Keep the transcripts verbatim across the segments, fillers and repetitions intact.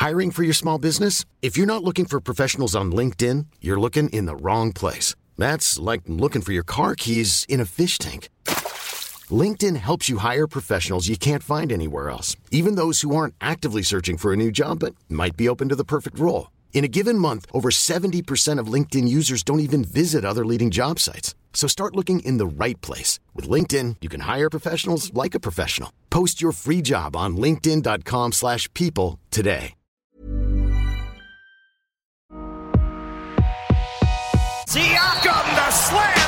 Hiring for your small business? If you're not looking for professionals on LinkedIn, you're looking in the wrong place. That's like looking for your car keys in a fish tank. LinkedIn helps you hire professionals you can't find anywhere else, even those who aren't actively searching for a new job but might be open to the perfect role. In a given month, over seventy percent of LinkedIn users don't even visit other leading job sites. So start looking in the right place. With LinkedIn, you can hire professionals like a professional. Post your free job on linkedin.com slash people today. Siakam, the slam!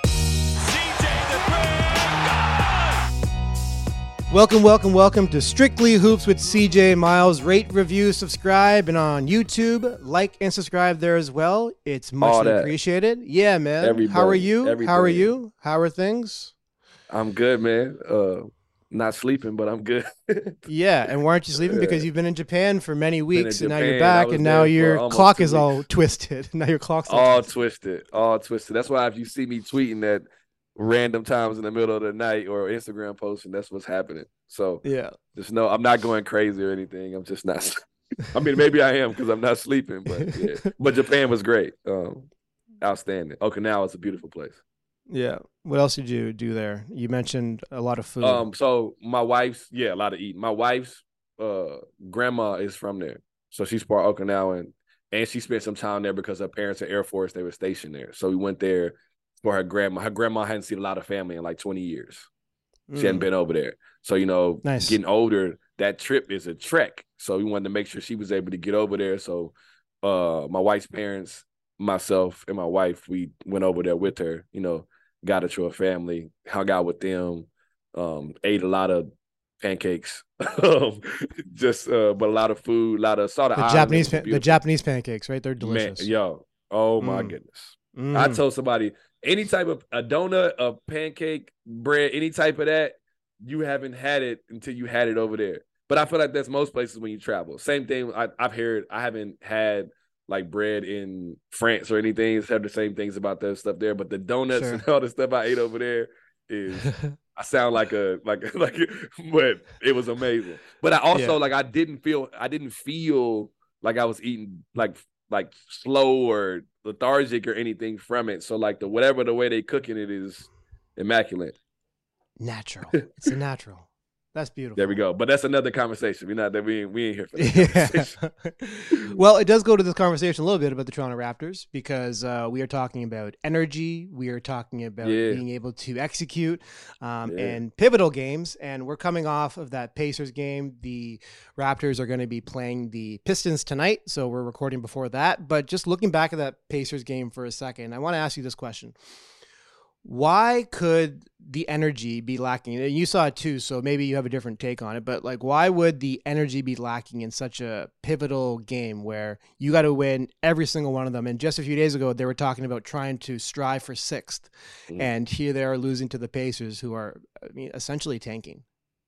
Welcome, welcome, welcome to Strictly Hoops with C J Miles. Rate, review, subscribe, and on YouTube, like and subscribe there as well. It's muchly appreciated. Yeah, man. Everybody, How are you? everything. How are you? How are things? I'm good, man. Uh, not sleeping, but I'm good. Yeah, and why aren't you sleeping? Because you've been in Japan for many weeks, and now you're Japan. back, and now your clock is weeks. all twisted. Now your clock's all, all twisted. twisted, all twisted. That's why if you see me tweeting at random times in the middle of the night or Instagram posting, that's what's happening. So yeah, just know I'm not going crazy or anything. I'm just not. I mean, maybe I am because I'm not sleeping, but yeah. But Japan was great, um, outstanding. Okinawa is a beautiful place. Yeah. What else did you do there? You mentioned a lot of food. Um, so my wife's yeah, a lot of eating. My wife's uh grandma is from there, so she's part Okinawan, and she spent some time there because her parents are Air Force. They were stationed there, so we went there for her grandma. Her grandma hadn't seen a lot of family in like twenty years. She Mm. hadn't been over there. So, you know, Nice. Getting older, that trip is a trek. So we wanted to make sure she was able to get over there. So uh, my wife's parents, myself, and my wife, we went over there with her, you know, got her to her family, hung out with them, um, ate a lot of pancakes, just uh, but a lot of food, a lot of saw the, the Japanese pa- the Japanese pancakes, right? They're delicious. Man, yo, oh my Mm. goodness. Mm. I told somebody, any type of a donut, a pancake, bread, any type of that, you haven't had it until you had it over there. But I feel like that's most places when you travel. Same thing I, I've heard. I haven't had like bread in France or anything. It's had the same things about that stuff there. But the donuts Sure. and all the stuff I ate over there is, I sound like a like like, but it was amazing. But I also Yeah. like I didn't feel I didn't feel like I was eating like like slow or lethargic or anything from it. So like the whatever the way they cooking it is immaculate. Natural. It's a natural. That's beautiful. There we go. But that's another conversation. We're not that we ain't, we ain't here for that conversation. Yeah. Well, it does go to this conversation a little bit about the Toronto Raptors because uh, we are talking about energy. We are talking about Yeah. being able to execute um, Yeah. and pivotal games. And we're coming off of that Pacers game. The Raptors are going to be playing the Pistons tonight. So we're recording before that. But just looking back at that Pacers game for a second, I want to ask you this question. Why could the energy be lacking? And you saw it too, so maybe you have a different take on it, but like, why would the energy be lacking in such a pivotal game where you got to win every single one of them? And just a few days ago, they were talking about trying to strive for sixth, Mm. and here they are losing to the Pacers, who are, I mean, essentially tanking.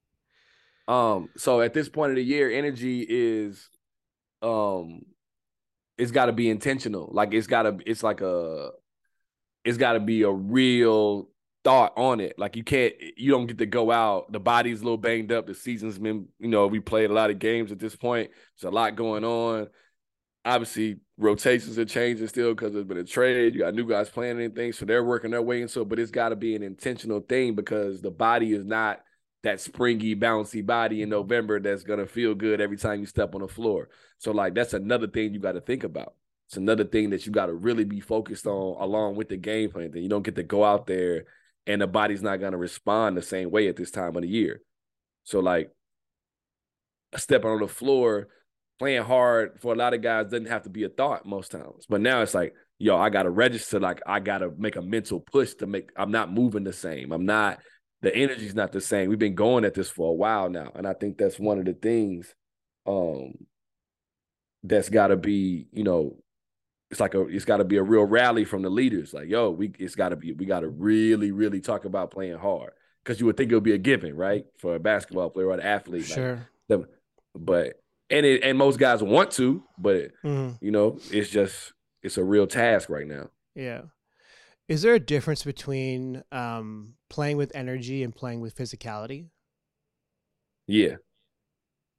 Um, so at this point of the year, energy is um it's gotta be intentional. Like it's gotta it's like a it's gotta be a real thought on it. Like you can't you don't get to go out. The body's a little banged up. The season's been, you know, we played a lot of games at this point. There's a lot going on. Obviously, rotations are changing still because there's been a trade. You got new guys playing anything, so they're working their way into it. But it's got to be an intentional thing because the body is not that springy, bouncy body in November that's gonna feel good every time you step on the floor. So, like, that's another thing you got to think about. It's another thing that you got to really be focused on along with the game plan. That you don't get to go out there and the body's not gonna respond the same way at this time of the year. So, like, stepping on the floor, playing hard for a lot of guys doesn't have to be a thought most times. But now it's like, yo, I got to register. Like, I got to make a mental push to make, I'm not moving the same. I'm not, the energy's not the same. We've been going at this for a while now. And I think that's one of the things um, that's got to be, you know, it's like a, it's got to be a real rally from the leaders. Like, yo, we, it's got to be, we got to really, really talk about playing hard. Because you would think it would be a given, right? For a basketball player or an athlete. Sure. Like, but, And it, and most guys want to, but, Mm-hmm. you know, it's just, it's a real task right now. Yeah. Is there a difference between um, playing with energy and playing with physicality? Yeah.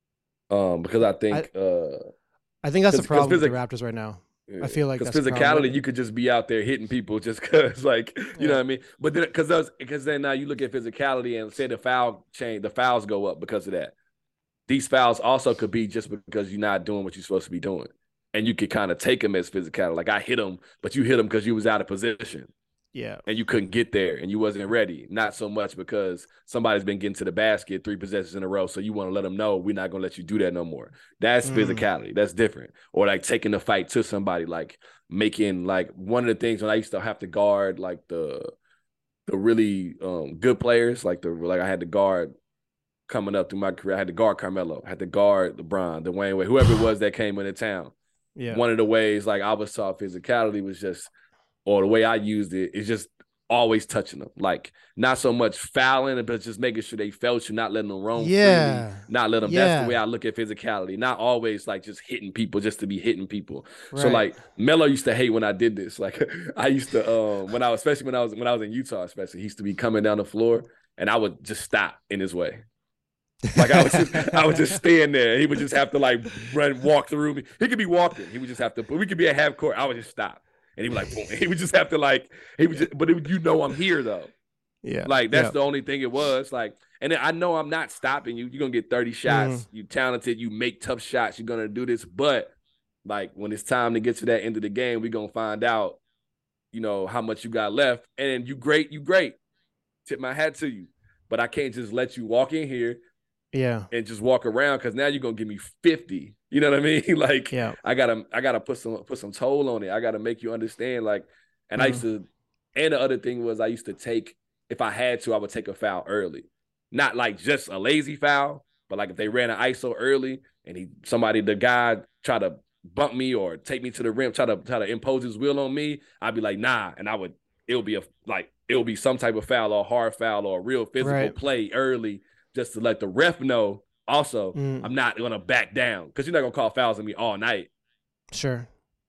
Um, because I think I, uh, I think that's the cause, problem cause with the physic- Raptors right now. yeah, I feel like because that's the problem. physicality, you could just be out there hitting people just because, like, you Yeah. know what I mean. But then, because those, because then now you look at physicality and say the foul chain, the fouls go up because of that. These fouls also could be just because you're not doing what you're supposed to be doing, and you could kind of take them as physicality. Like I hit him, but you hit him because you was out of position. Yeah. And you couldn't get there and you wasn't ready. Not so much because somebody's been getting to the basket three possessions in a row. So you want to let them know we're not going to let you do that no more. That's mm. physicality. That's different. Or like taking the fight to somebody, like making like one of the things when I used to have to guard like the the really um, good players, like the like I had to guard coming up through my career. I had to guard Carmelo, I had to guard LeBron, Dwayne Wade, whoever it was that came into town. Yeah. One of the ways like I was taught physicality was just or the way I used it is just always touching them. Like, not so much fouling, but just making sure they felt you, not letting them roam yeah. freely, not letting them. Yeah. That's the way I look at physicality. Not always, like, just hitting people just to be hitting people. Right. So, like, Melo used to hate when I did this. Like, I used to, um, when I was, especially when I was, when I was in Utah, especially, he used to be coming down the floor, and I would just stop in his way. Like, I would just, I would just stand there. He would just have to, like, run, walk through me. He could be walking. He would just have to, but we could be at half court. I would just stop. And he would like, boom. He would just have to like, he would just, but it, you know, I'm here though. Yeah. Like that's yeah. the only thing it was like, and I know I'm not stopping you. You're going to get thirty shots. Mm. You talented, you make tough shots. You're going to do this. But like when it's time to get to that end of the game, we're going to find out, you know, how much you got left. And you great, you great. Tip my hat to you. But I can't just let you walk in here. Yeah. And just walk around because now you're gonna give me fifty. You know what I mean? Like yeah. I gotta I gotta put some put some toll on it. I gotta make you understand. Like, and mm. I used to, and the other thing was I used to take, if I had to, I would take a foul early. Not like just a lazy foul, but like if they ran an I S O early and he somebody, the guy tried to bump me or take me to the rim, try to try to impose his will on me, I'd be like, nah. And I would, it'll be a like it'll be some type of foul or a hard foul or a real physical right. play early. Just to let the ref know also mm. I'm not going to back down because you're not going to call fouls on me all night. Sure.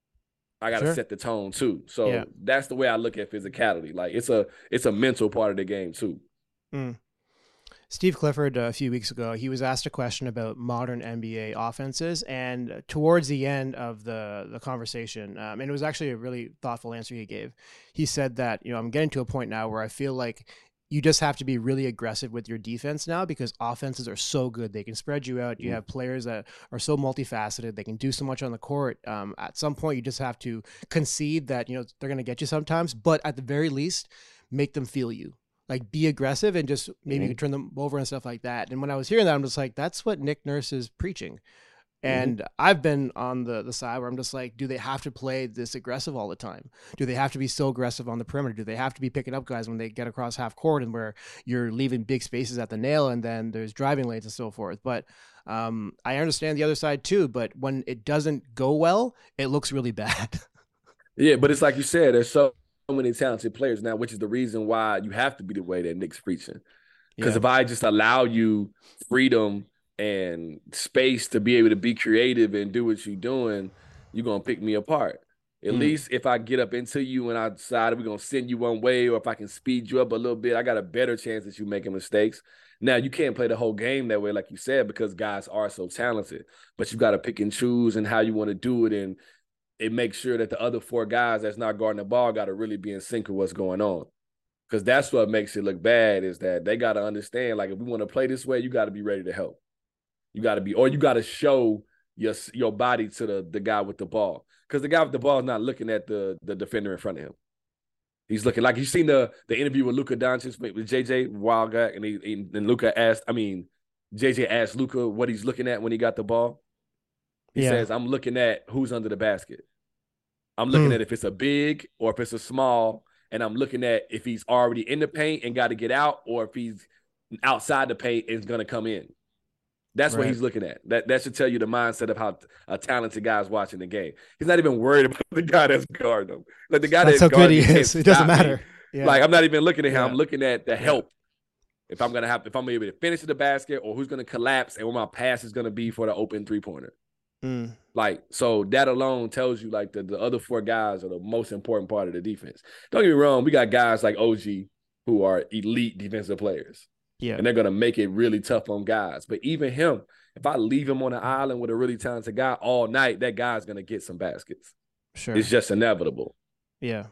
I got to sure. set the tone too. So yeah. that's the way I look at physicality. Like it's a it's a mental part of the game too. Mm. Steve Clifford, uh, a few weeks ago, he was asked a question about modern N B A offenses. And towards the end of the, the conversation, um, and it was actually a really thoughtful answer he gave, he said that, you know, I'm getting to a point now where I feel like you just have to be really aggressive with your defense now because offenses are so good. They can spread you out. You mm. have players that are so multifaceted. They can do so much on the court. Um, at some point, you just have to concede that, you know, they're going to get you sometimes, but at the very least, make them feel you. Like, be aggressive and just maybe mm-hmm. you can turn them over and stuff like that. And when I was hearing that, I'm just like, that's what Nick Nurse is preaching. And mm-hmm. I've been on the, the side where I'm just like, do they have to play this aggressive all the time? Do they have to be so aggressive on the perimeter? Do they have to be picking up guys when they get across half court and where you're leaving big spaces at the nail and then there's driving lanes and so forth? But um, I understand the other side too. But when it doesn't go well, it looks really bad. Yeah, but it's like you said, there's so many talented players now, which is the reason why you have to be the way that Nick's preaching. Because yeah. if I just allow you freedom and space to be able to be creative and do what you're doing, you're going to pick me apart. At mm. least if I get up into you and I decide we're going to send you one way, or if I can speed you up a little bit, I got a better chance that you making mistakes. Now, you can't play the whole game that way, like you said, because guys are so talented. But you got to pick and choose and how you want to do it. And it makes sure that the other four guys that's not guarding the ball got to really be in sync with what's going on. Because that's what makes it look bad, is that they got to understand, like, if we want to play this way, you got to be ready to help. You got to be, or you got to show your your body to the, the guy with the ball. Because the guy with the ball is not looking at the, the defender in front of him. He's looking like, you seen the the interview with Luka Doncic with J J, wild guy, and, he, he, and Luka asked, I mean, J J asked Luka what he's looking at when he got the ball. He yeah. says, I'm looking at who's under the basket. I'm looking mm. at if it's a big or if it's a small, and I'm looking at if he's already in the paint and got to get out, or if he's outside the paint and is going to come in. That's right. what he's looking at. That that should tell you the mindset of how a talented guy is watching the game. He's not even worried about the guy that's guarding him. Like the guy that's, that's how good he is. It doesn't matter. Yeah. Like, I'm not even looking at him. Yeah. I'm looking at the help. Yeah. If I'm gonna have, if I'm able to finish the basket, or who's gonna collapse, and where my pass is gonna be for the open three pointer. Mm. Like, so that alone tells you, like, the, the other four guys are the most important part of the defense. Don't get me wrong, we got guys like O G who are elite defensive players. Yeah. And they're going to make it really tough on guys. But even him, if I leave him on an island with a really talented guy all night, that guy's going to get some baskets. Sure. It's just inevitable. Yeah.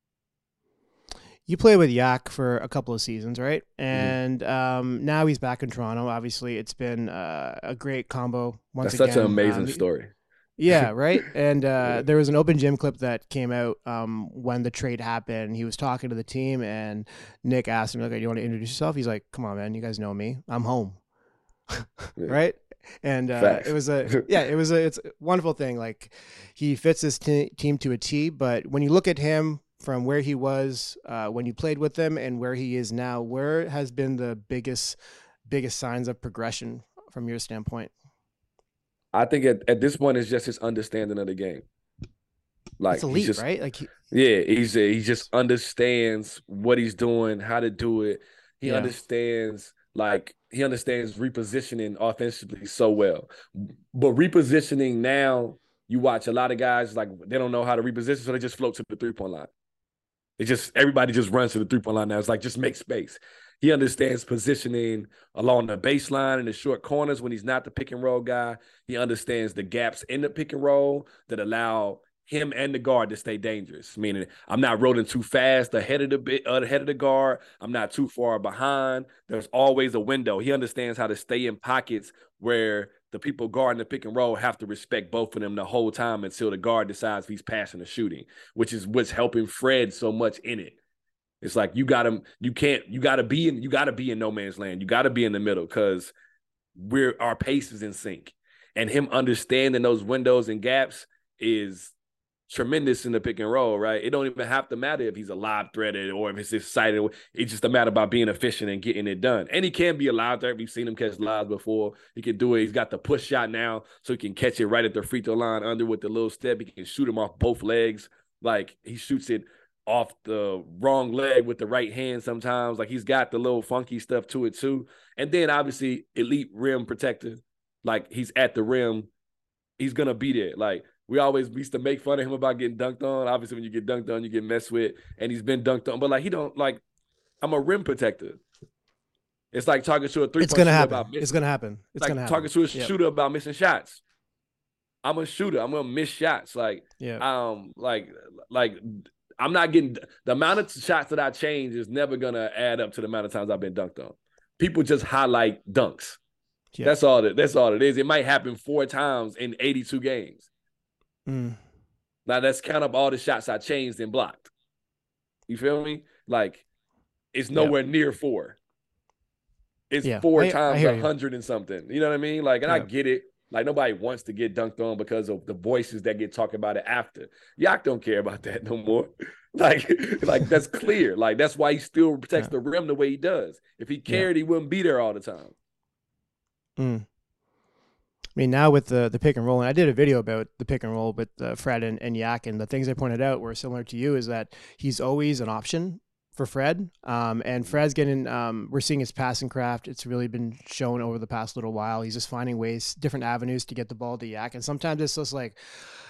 You played with Yak for a couple of seasons, right? And mm-hmm. um, now he's back in Toronto. Obviously, it's been uh, a great combo once That's again. That's such an amazing um, story. Yeah, right. And uh, yeah. there was an open gym clip that came out um, when the trade happened. He was talking to the team, and Nick asked him, "Okay, do you want to introduce yourself?" He's like, "Come on, man, you guys know me. I'm home." yeah. Right. And uh, it was a yeah, it was a it's a wonderful thing. Like he fits his t- team to a T. But when you look at him from where he was uh, when you played with him and where he is now, where has been the biggest biggest signs of progression from your standpoint? I think at, at this point, it's just his understanding of the game. Like it's elite, just, right? Like, he, yeah, he's a, he just understands what he's doing, how to do it. He yeah. understands, like, he understands repositioning offensively so well. But repositioning now, you watch a lot of guys, like, they don't know how to reposition, so they just float to the three-point line. It just, everybody just runs to the three-point line now. It's like, just make space. He understands positioning along the baseline and the short corners when he's not the pick and roll guy. He understands the gaps in the pick and roll that allow him and the guard to stay dangerous. Meaning, I'm not rolling too fast ahead of the bit, uh, ahead of the guard. I'm not too far behind. There's always a window. He understands how to stay in pockets where the people guarding the pick and roll have to respect both of them the whole time until the guard decides if he's passing or shooting, which is what's helping Fred so much in it. It's like you gotta, you can't, you gotta be in, you gotta be in no man's land. You gotta be in the middle because we're our pace is in sync, and him understanding those windows and gaps is tremendous in the pick and roll. Right? It don't even have to matter if he's a live threaded or if it's excited. It's just a matter about being efficient and getting it done. And he can be a live thread. We've seen him catch lives before. He can do it. He's got the push shot now, so he can catch it right at the free throw line under with the little step. He can shoot him off both legs. Like he shoots it off the wrong leg with the right hand sometimes. Like he's got the little funky stuff to it too. And then obviously elite rim protector. Like he's at the rim. He's going to be there. Like we always used to make fun of him about getting dunked on. Obviously when you get dunked on, you get messed with, and he's been dunked on. But like he don't like, I'm a rim protector. It's like talking to a three-point it's gonna shooter happen. about missing. It's going to happen. It's like going to happen. Talking to a yep. shooter about missing shots. I'm a shooter. I'm going to miss shots. Like, yeah. um, like, like, I'm not getting the amount of shots that I change is never gonna add up to the amount of times I've been dunked on. People just highlight dunks. Yeah. That's all that. That's all it is. It might happen four times in eighty-two games. Mm. Now let's count up all the shots I changed and blocked. You feel me? Like it's nowhere yeah. near four. It's yeah. four I, times a hundred and something. You know what I mean? Like, and yeah. I get it. Like nobody wants to get dunked on because of the voices that get talked about it after. Yak don't care about that no more. Like, like that's clear. Like that's why he still protects yeah. the rim the way he does. If he cared, yeah. he wouldn't be there all the time. Mm. I mean, now with the the pick and roll, and I did a video about the pick and roll with uh, Fred and, and Yak, and the things I pointed out were similar to you. Is that he's always an option for Fred, um, and Fred's getting. Um, we're seeing his passing craft. It's really been shown over the past little while. He's just finding ways, different avenues to get the ball to Yak, and sometimes it's just like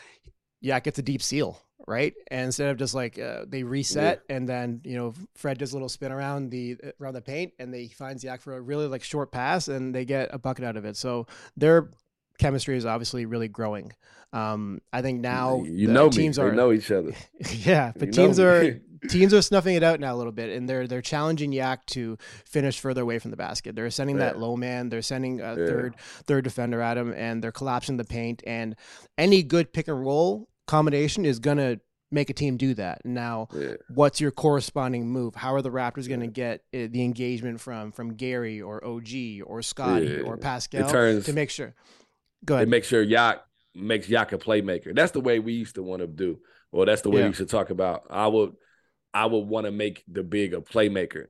Yak gets a deep seal, right? And instead of just like uh, they reset, yeah. and then you know Fred does a little spin around the around the paint, and they finds Yak for a really like short pass, and they get a bucket out of it. So their chemistry is obviously really growing. Um, I think now you know teams me. are they know each other. Yeah, but you teams are. Teams are snuffing it out now a little bit, and they're they're challenging Yak to finish further away from the basket. They're sending yeah. that low man. They're sending a yeah. third third defender at him, and they're collapsing the paint. And any good pick and roll combination is gonna make a team do that. Now, yeah. what's your corresponding move? How are the Raptors gonna yeah. get uh, the engagement from from Gary or O G or Scotty yeah. or Pascal turns, to make sure? Go ahead. It makes sure Yak makes Yak a playmaker. That's the way we used to want to do, or that's the way yeah. we used to talk about. I would. I would want to make the big a playmaker.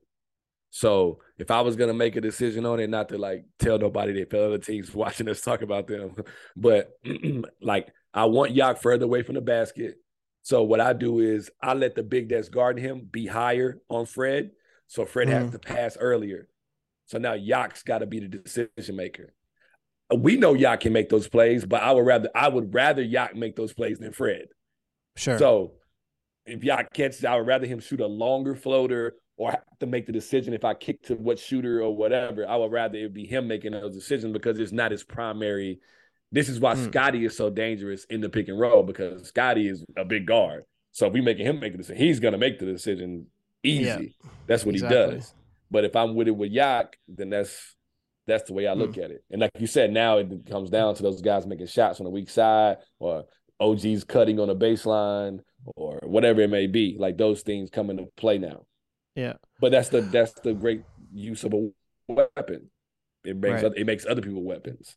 So if I was going to make a decision on it, not to like tell nobody that other teams watching us talk about them, but like I want Yak further away from the basket. So what I do is I let the big that's guarding him be higher on Fred. So Fred mm. has to pass earlier. So now Yak's got to be the decision maker. We know Yak can make those plays, but I would rather I would rather Yak make those plays than Fred. Sure. So if Yak catches, I would rather him shoot a longer floater or have to make the decision if I kick to what shooter or whatever, I would rather it be him making those decisions because it's not his primary. This is why mm. Scottie is so dangerous in the pick and roll, because Scottie is a big guard. So if we making him make the decision, he's going to make the decision easy. Yeah, that's what exactly. he does. But if I'm with it with Yak, then that's that's the way I look mm. at it. And like you said, now it comes down to those guys making shots on the weak side, or O G's cutting on the baseline, or whatever it may be. Like those things come into play now. Yeah. But that's the that's the great use of a weapon. It makes right. other, it makes other people weapons.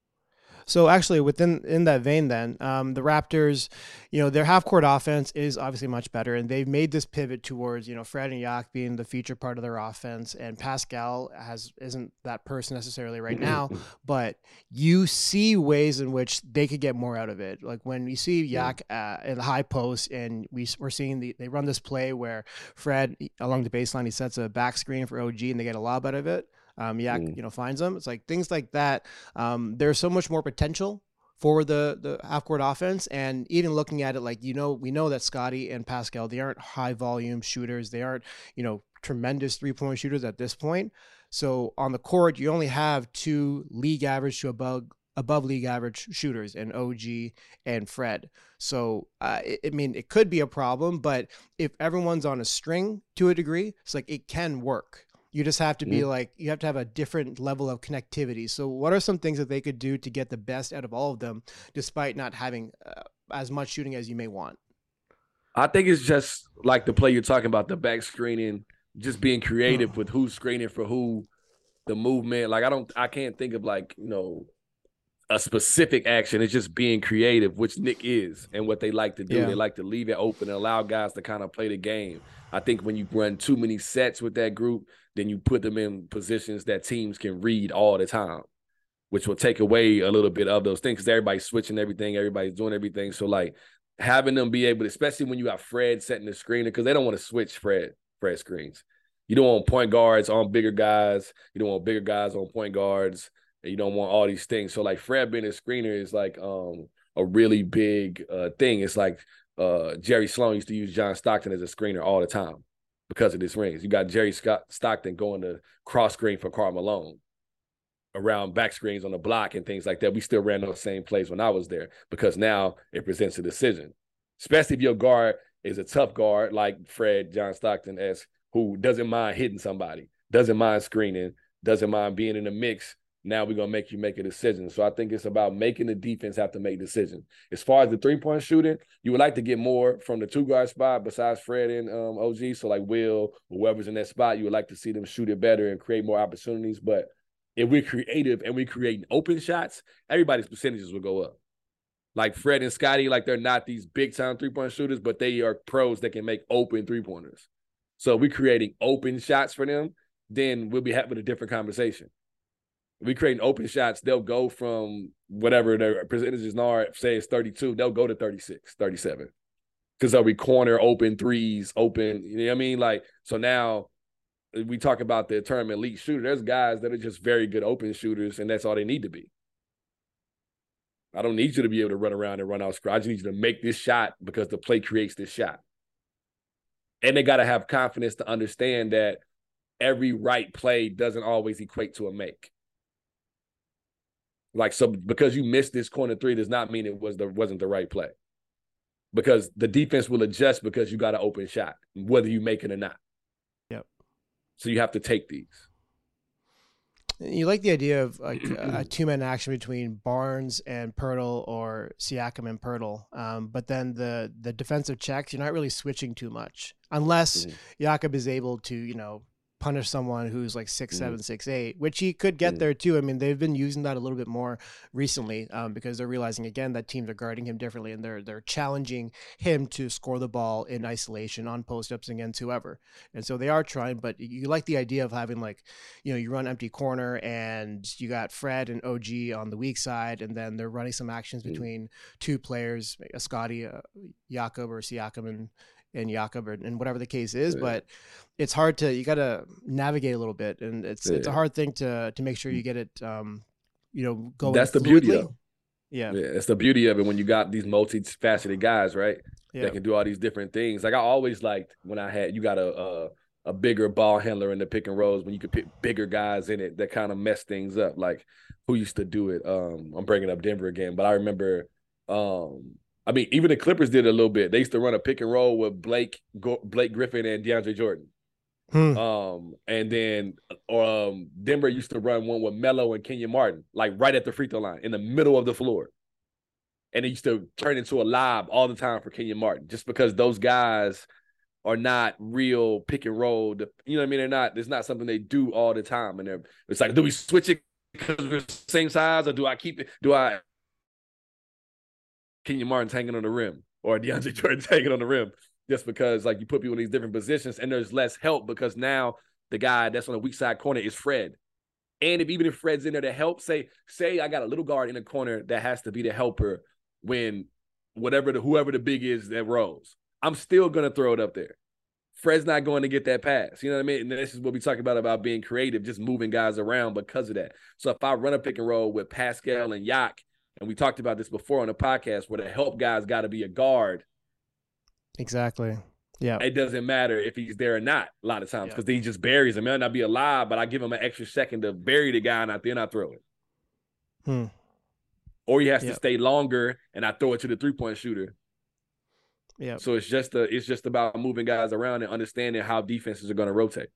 So actually, within in that vein, then um, the Raptors, you know, their half court offense is obviously much better, and they've made this pivot towards, you know, Fred and Yak being the feature part of their offense, and Pascal has isn't that person necessarily right now, but you see ways in which they could get more out of it. Like when you see Yak uh, in the high post, and we we're seeing the they run this play where Fred along the baseline, he sets a back screen for O G, and they get a lob out of it. Um, Yak, mm. you know, finds them. It's like things like that. Um, there's so much more potential for the the half court offense, and even looking at it, like you know, we know that Scottie and Pascal, they aren't high volume shooters. They aren't, you know, tremendous three point shooters at this point. So on the court, you only have two league average to above above league average shooters, in O G and Fred. So uh, it, I mean, it could be a problem, but if everyone's on a string to a degree, it's like it can work. You just have to be mm-hmm. like, you have to have a different level of connectivity. So what are some things that they could do to get the best out of all of them, despite not having uh, as much shooting as you may want? I think it's just like the play you're talking about, the back screening, just being creative with who's screening for who, the movement. Like I don't, I can't think of like, you know, a specific action. It's just being creative, which Nick is, and what they like to do. Yeah. They like to leave it open and allow guys to kind of play the game. I think when you run too many sets with that group, then you put them in positions that teams can read all the time, which will take away a little bit of those things, because everybody's switching everything, everybody's doing everything. So like having them be able to, especially when you got Fred setting the screener, because they don't want to switch Fred, Fred screens. You don't want point guards on bigger guys. You don't want bigger guys on point guards. And you don't want all these things. So like Fred being a screener is like um, a really big uh, thing. It's like uh, Jerry Sloan used to use John Stockton as a screener all the time because of this rings. You got Jerry Scott Stockton going to cross screen for Karl Malone around back screens on the block and things like that. We still ran those same plays when I was there, because now it presents a decision, especially if your guard is a tough guard like Fred John Stockton as who doesn't mind hitting somebody, doesn't mind screening, doesn't mind being in the mix. Now we're going to make you make a decision. So I think it's about making the defense have to make decisions. As far as the three-point shooting, you would like to get more from the two-guard spot besides Fred and um, O G. So like Will, whoever's in that spot, you would like to see them shoot it better and create more opportunities. But if we're creative and we create open shots, everybody's percentages will go up. Like Fred and Scottie, like they're not these big-time three-point shooters, but they are pros that can make open three-pointers. So if we're creating open shots for them, then we'll be having a different conversation. We creating open shots, they'll go from whatever their percentages are, say it's thirty-two, they'll go to thirty-six, thirty-seven. Because they'll be corner open threes, open, you know what I mean? Like, so now we talk about the term elite shooter. There's guys that are just very good open shooters, and that's all they need to be. I don't need you to be able to run around and run out screen. I just need you to make this shot because the play creates this shot. And they got to have confidence to understand that every right play doesn't always equate to a make. Like, so because you missed this corner three does not mean it was the wasn't the right play. Because the defense will adjust because you got an open shot, whether you make it or not. Yep. So you have to take these. You like the idea of like a two-man action between Barnes and Pirtle, or Siakam and Pirtle, um, but then the the defensive checks, you're not really switching too much unless mm-hmm. Jakob is able to, you know, punish someone who's like six, mm. seven, six, eight, which he could get mm. there too. I mean, they've been using that a little bit more recently um, because they're realizing again that teams are guarding him differently, and they're they're challenging him to score the ball in isolation on post-ups against whoever. And so they are trying, but you like the idea of having like, you know, you run empty corner and you got Fred and O G on the weak side, and then they're running some actions mm. between two players, a Scottie, uh, Jakob, or Siakam and and Jakob, or, and whatever the case is, yeah. But it's hard to, you got to navigate a little bit, and it's, yeah. it's a hard thing to, to make sure you get it, um, you know, going. That's the beauty of it. Yeah. Yeah. It's the beauty of it when you got these multifaceted guys, right? Yeah. That can do all these different things. Like I always liked when I had, you got a, a, a bigger ball handler in the pick and rolls when you could pick bigger guys in it that kind of mess things up. Like who used to do it? Um, I'm bringing up Denver again, but I remember. Um, I mean, even the Clippers did it a little bit. They used to run a pick and roll with Blake, Blake Griffin, and DeAndre Jordan. Hmm. Um, and then um, Denver used to run one with Melo and Kenyon Martin, like right at the free throw line in the middle of the floor. And it used to turn into a lob all the time for Kenyon Martin, just because those guys are not real pick and roll. You know what I mean? They're not. It's not something they do all the time. And they're, it's like, do we switch it because we're the same size, or do I keep it? Do I? Kenyon Martin's hanging on the rim, or DeAndre Jordan's hanging on the rim. Just because, like, you put people in these different positions and there's less help because now the guy that's on the weak side corner is Fred. And if even if Fred's in there to help, say, say I got a little guard in the corner that has to be the helper when whatever the whoever the big is that rolls, I'm still gonna throw it up there. Fred's not going to get that pass. You know what I mean? And this is what we talk about about being creative, just moving guys around because of that. So if I run a pick and roll with Pascal and Yak, and we talked about this before on the podcast, where the help guy's got to be a guard. Exactly. Yeah. It doesn't matter if he's there or not a lot of times because yeah. he just buries him. It might not be alive, but I give him an extra second to bury the guy and I, then I throw it. Hmm. Or he has yeah. to stay longer and I throw it to the three-point shooter. Yeah. So it's just a, it's just about moving guys around and understanding how defenses are going to rotate.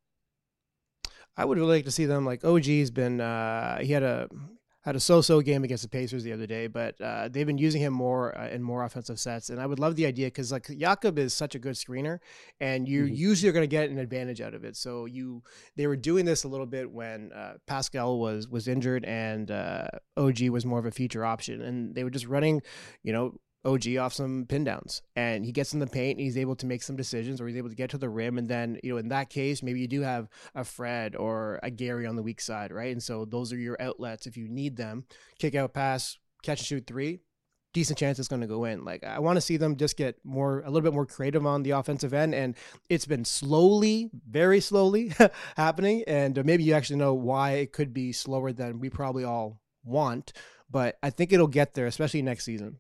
I would really like to see them, like O G's been uh, he had a had a so-so game against the Pacers the other day, but uh, they've been using him more uh, in more offensive sets. And I would love the idea because, like, Jakob is such a good screener, and you mm-hmm. usually are going to get an advantage out of it. So you they were doing this a little bit when uh, Pascal was was injured and uh, O G was more of a feature option, and they were just running, you know, O G off some pin downs, and he gets in the paint and he's able to make some decisions, or he's able to get to the rim. And then, you know, in that case, maybe you do have a Fred or a Gary on the weak side, right? And so those are your outlets if you need them. Kick out pass, catch and shoot three, decent chance it's going to go in. Like, I want to see them just get more, a little bit more creative on the offensive end. And it's been slowly, very slowly happening. And maybe you actually know why it could be slower than we probably all want, but I think it'll get there, especially next season.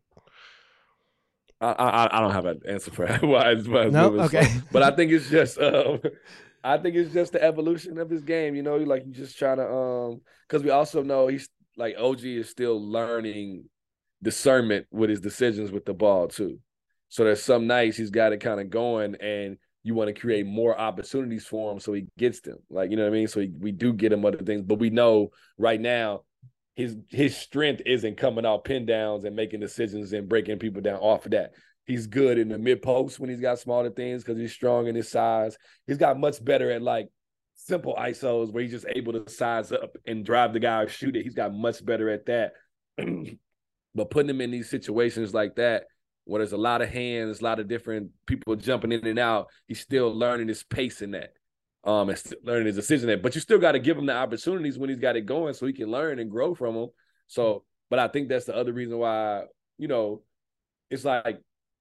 I, I I don't have an answer for that. Why it's, why it's no, okay. Slow. But I think it's just um, I think it's just the evolution of his game. You know, like you just trying to um, because we also know he's like O G is still learning discernment with his decisions with the ball too. So there's some nights he's got it kind of going, and you want to create more opportunities for him so he gets them. Like, you know what I mean? So he, we do get him other things, but we know right now. His his strength isn't coming out pin downs and making decisions and breaking people down off of that. He's good in the mid post when he's got smaller things because he's strong in his size. He's got much better at like simple I S Os where he's just able to size up and drive the guy or shoot it. He's got much better at that. But putting him in these situations like that, where there's a lot of hands, a lot of different people jumping in and out, he's still learning his pace in that. Um, and still learning his decision there, but you still got to give him the opportunities when he's got it going, so he can learn and grow from them. So, but I think that's the other reason why, you know, it's like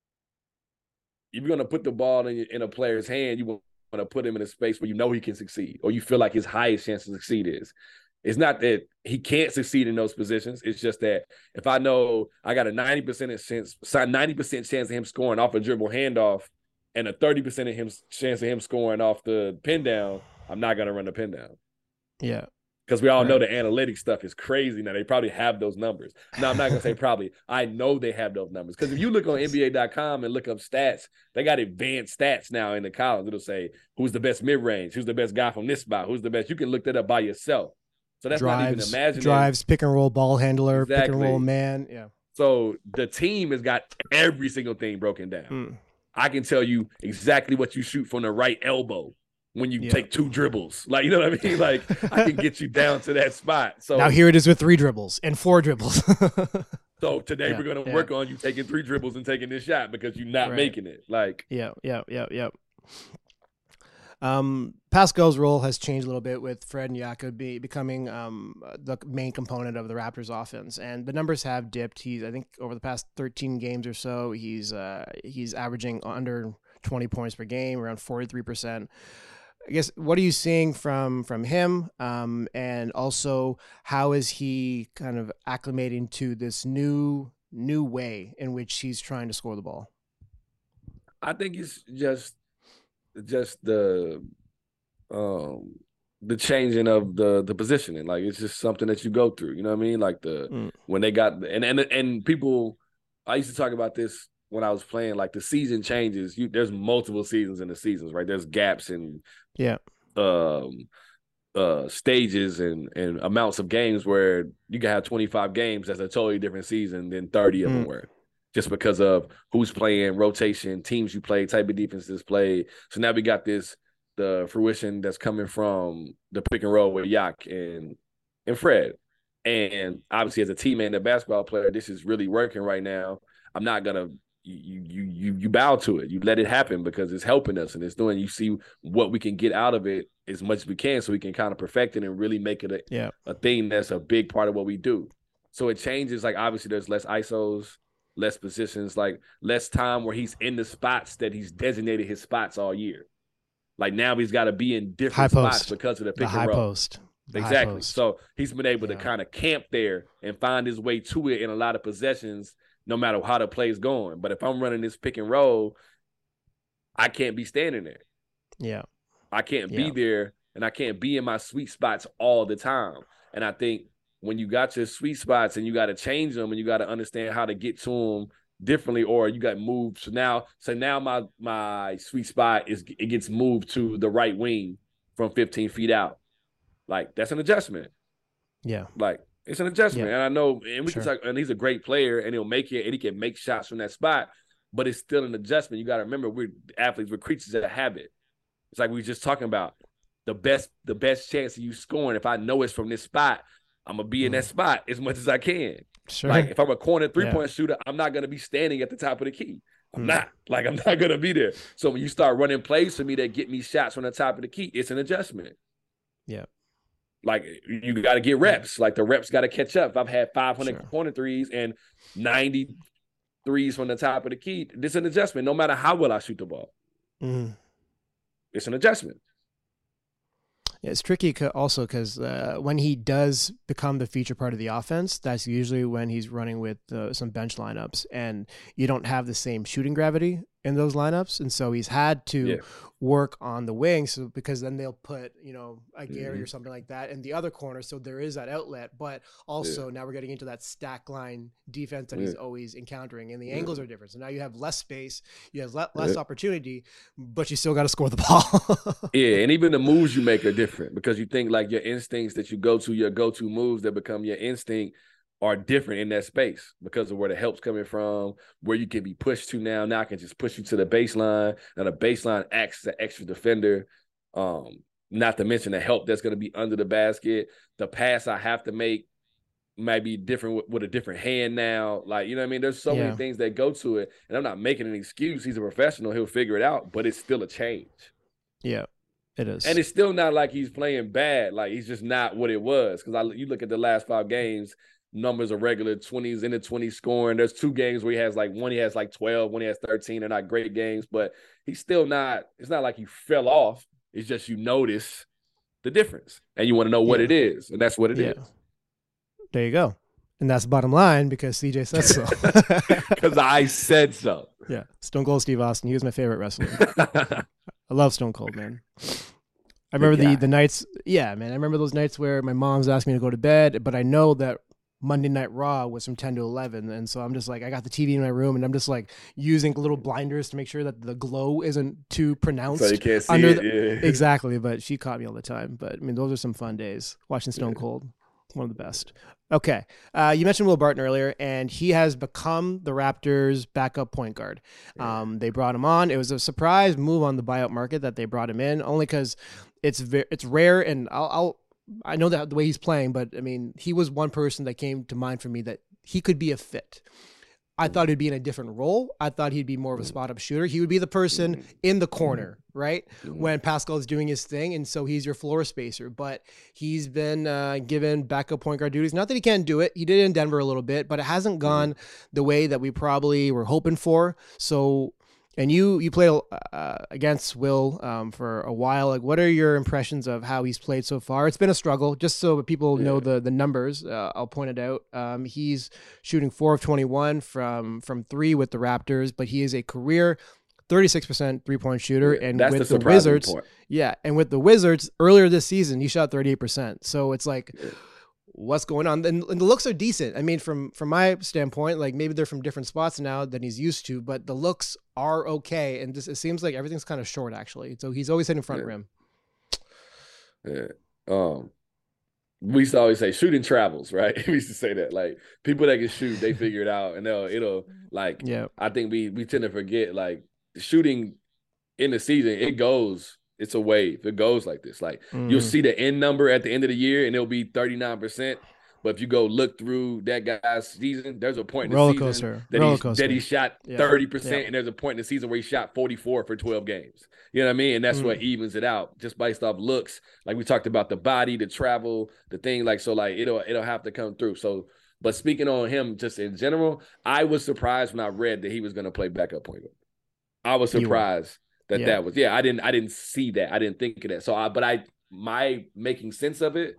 if you're gonna put the ball in, in a player's hand, you want to put him in a space where you know he can succeed, or you feel like his highest chance to succeed is. It's not that he can't succeed in those positions. It's just that if I know I got a ninety percent chance, ninety percent chance of him scoring off a dribble handoff, and a thirty percent of him chance of him scoring off the pin down, I'm not going to run the pin down. Yeah. Because we all right. know the analytics stuff is crazy now. They probably have those numbers. Now, I'm not going to say probably. I know they have those numbers. Because if you look on N B A dot com and look up stats, they got advanced stats now in the columns. It'll say who's the best mid-range, who's the best guy from this spot, who's the best. You can look that up by yourself. So that's drives, not even imagining. Drives, pick and roll ball handler, exactly. pick and roll man. Yeah. So the team has got every single thing broken down. Mm. I can tell you exactly what you shoot from the right elbow when you yeah. take two dribbles. Like, you know what I mean? Like, I can get you down to that spot. So now here it is with three dribbles and four dribbles. So today yeah, we're going to yeah. work on you taking three dribbles and taking this shot because you're not right. making it. Like, yeah, yeah, yeah, yeah. Um, Pascal's role has changed a little bit with Fred and Jakob be, becoming um, the main component of the Raptors offense, and the numbers have dipped. He's, I think, over the past thirteen games or so, he's uh, he's averaging under twenty points per game, around forty-three percent. I guess, what are you seeing from from him, um, and also how is he kind of acclimating to this new new way in which he's trying to score the ball? I think it's just. Just the um, the changing of the the positioning. Like it's just something that you go through. You know what I mean? Like the mm. when they got and and and people. I used to talk about this when I was playing. Like the season changes. You there's multiple seasons in the seasons, right? There's gaps and yeah, um, uh, stages and and amounts of games where you can have twenty-five games. That's a totally different season than thirty of mm. them were. Just because of who's playing, rotation, teams you play, type of defenses played. So now we got this, the fruition that's coming from the pick and roll with Yak and and Fred. And obviously as a teammate and a basketball player, this is really working right now. I'm not going to, you you you you bow to it. You let it happen because it's helping us and it's doing, you see what we can get out of it as much as we can so we can kind of perfect it and really make it a, yeah. a thing that's a big part of what we do. So it changes, like obviously there's less I S Os, less positions, like less time where he's in the spots that he's designated his spots all year. Like now he's got to be in different spots because of the pick the and roll. High post. The exactly. High post. So he's been able yeah. to kind of camp there and find his way to it in a lot of possessions, no matter how the play's going. But if I'm running this pick and roll, I can't be standing there. Yeah. I can't yeah. be there and I can't be in my sweet spots all the time. And I think when you got your sweet spots and you got to change them and you got to understand how to get to them differently, or you got moved. So now, so now my my sweet spot is it gets moved to the right wing from fifteen feet out. Like that's an adjustment. Yeah, like it's an adjustment, yeah. and I know, and we sure. can talk. And he's a great player, and he'll make it, and he can make shots from that spot. But it's still an adjustment. You got to remember, we're athletes, we're creatures of habit. It's like we were just talking about the best, the best chance of you scoring. If I know it's from this spot, I'm gonna be in that spot as much as I can. Sure. Like if I'm a corner three yeah. point shooter, I'm not gonna be standing at the top of the key. I'm mm. not. Like I'm not gonna be there. So when you start running plays for me that get me shots from the top of the key, it's an adjustment. Yeah. Like you got to get reps. Like the reps got to catch up. If I've had five hundred sure. corner threes and ninety threes from the top of the key, this is an adjustment. No matter how well I shoot the ball, mm. it's an adjustment. Yeah, it's tricky also because uh, when he does become the feature part of the offense, that's usually when he's running with uh, some bench lineups, and you don't have the same shooting gravity in those lineups, and so he's had to yeah. work on the wing, so because then they'll put you know a Gary mm-hmm. or something like that in the other corner, so there is that outlet. But also yeah. now we're getting into that stack line defense that yeah. he's always encountering, and the yeah. angles are different. So now you have less space, you have le- less yeah. opportunity, but you still got to score the ball. yeah, and even the moves you make are different because you think like your instincts that you go to, your go-to moves that become your instinct are different in that space because of where the help's coming from, where you can be pushed to now. Now I can just push you to the baseline. Now the baseline acts as an extra defender. Um, not to mention the help that's going to be under the basket. The pass I have to make might be different with, with a different hand now. Like, you know what I mean? There's so yeah. many things that go to it. And I'm not making an excuse. He's a professional. He'll figure it out. But it's still a change. Yeah, it is. And it's still not like he's playing bad. Like, he's just not what it was. Because I you look at the last five games, numbers are regular, twenties, in the twenties scoring. There's two games where he has like, one he has like twelve, one he has thirteen. They're not great games, but he's still not, it's not like he fell off. It's just you notice the difference and you want to know what yeah. it is. And that's what it yeah. is. There you go. And that's the bottom line because C J said so. Because I said so. Yeah. Stone Cold Steve Austin. He was my favorite wrestler. I love Stone Cold, man. I remember the, the nights. Yeah, man. I remember those nights where my mom's asked me to go to bed, but I know that Monday Night Raw was from ten to eleven. And so I'm just like, I got the T V in my room and I'm just like using little blinders to make sure that the glow isn't too pronounced. So you can't see under it. The, yeah. Exactly. But she caught me all the time. But I mean, those are some fun days watching Stone Cold. One of the best. Okay. Uh, you mentioned Will Barton earlier, and he has become the Raptors' backup point guard. Um, they brought him on. It was a surprise move on the buyout market that they brought him in, only because it's ve- it's rare, and I'll, I'll I know that the way he's playing, but I mean, he was one person that came to mind for me that he could be a fit. I thought he'd be in a different role. I thought he'd be more of a spot-up shooter. He would be the person in the corner, right, when Pascal's doing his thing, and so he's your floor spacer. But he's been uh, given backup point guard duties. Not that he can't do it. He did it in Denver a little bit, but it hasn't gone the way that we probably were hoping for. So, and you you played uh, against Will um, for a while. Like, what are your impressions of how he's played so far? It's been a struggle. Just so people know the the numbers, uh, I'll point it out. Um, he's shooting four of twenty-one from from three with the Raptors, but he is a career thirty-six percent three-point shooter. Yeah, and that's with the the Wizards, point. yeah, and with the Wizards earlier this season, he shot thirty-eight percent. So it's like, Yeah. what's going on? And, and the looks are decent. I mean, from from my standpoint, like maybe they're from different spots now than he's used to, but the looks are okay. And just, it seems like everything's kind of short, actually. So he's always hitting front Yeah. rim. Yeah. Um, we used to always say shooting travels, right? We used to say that. Like people that can shoot, they figure it out, and they'll it'll like. Yeah. I think we we tend to forget like shooting in the season. It goes. It's a wave. It goes like this. Like Mhm. you'll see the end number at the end of the year, and it'll be thirty-nine percent. But if you go look through that guy's season, there's a point in the Roller season coaster. that, Roller he's, coaster. that he shot Yeah. thirty percent, Yeah. and there's a point in the season where he shot forty-four for twelve games. You know what I mean? And that's Mm. what evens it out, just based off looks. Like we talked about the body, the travel, the thing. Like so, like it'll it'll have to come through. So, but speaking on him just in general, I was surprised when I read that he was going to play backup point guard. I was You were. surprised that Yeah. that was yeah. I didn't I didn't see that. I didn't think of that. So I but I my making sense of it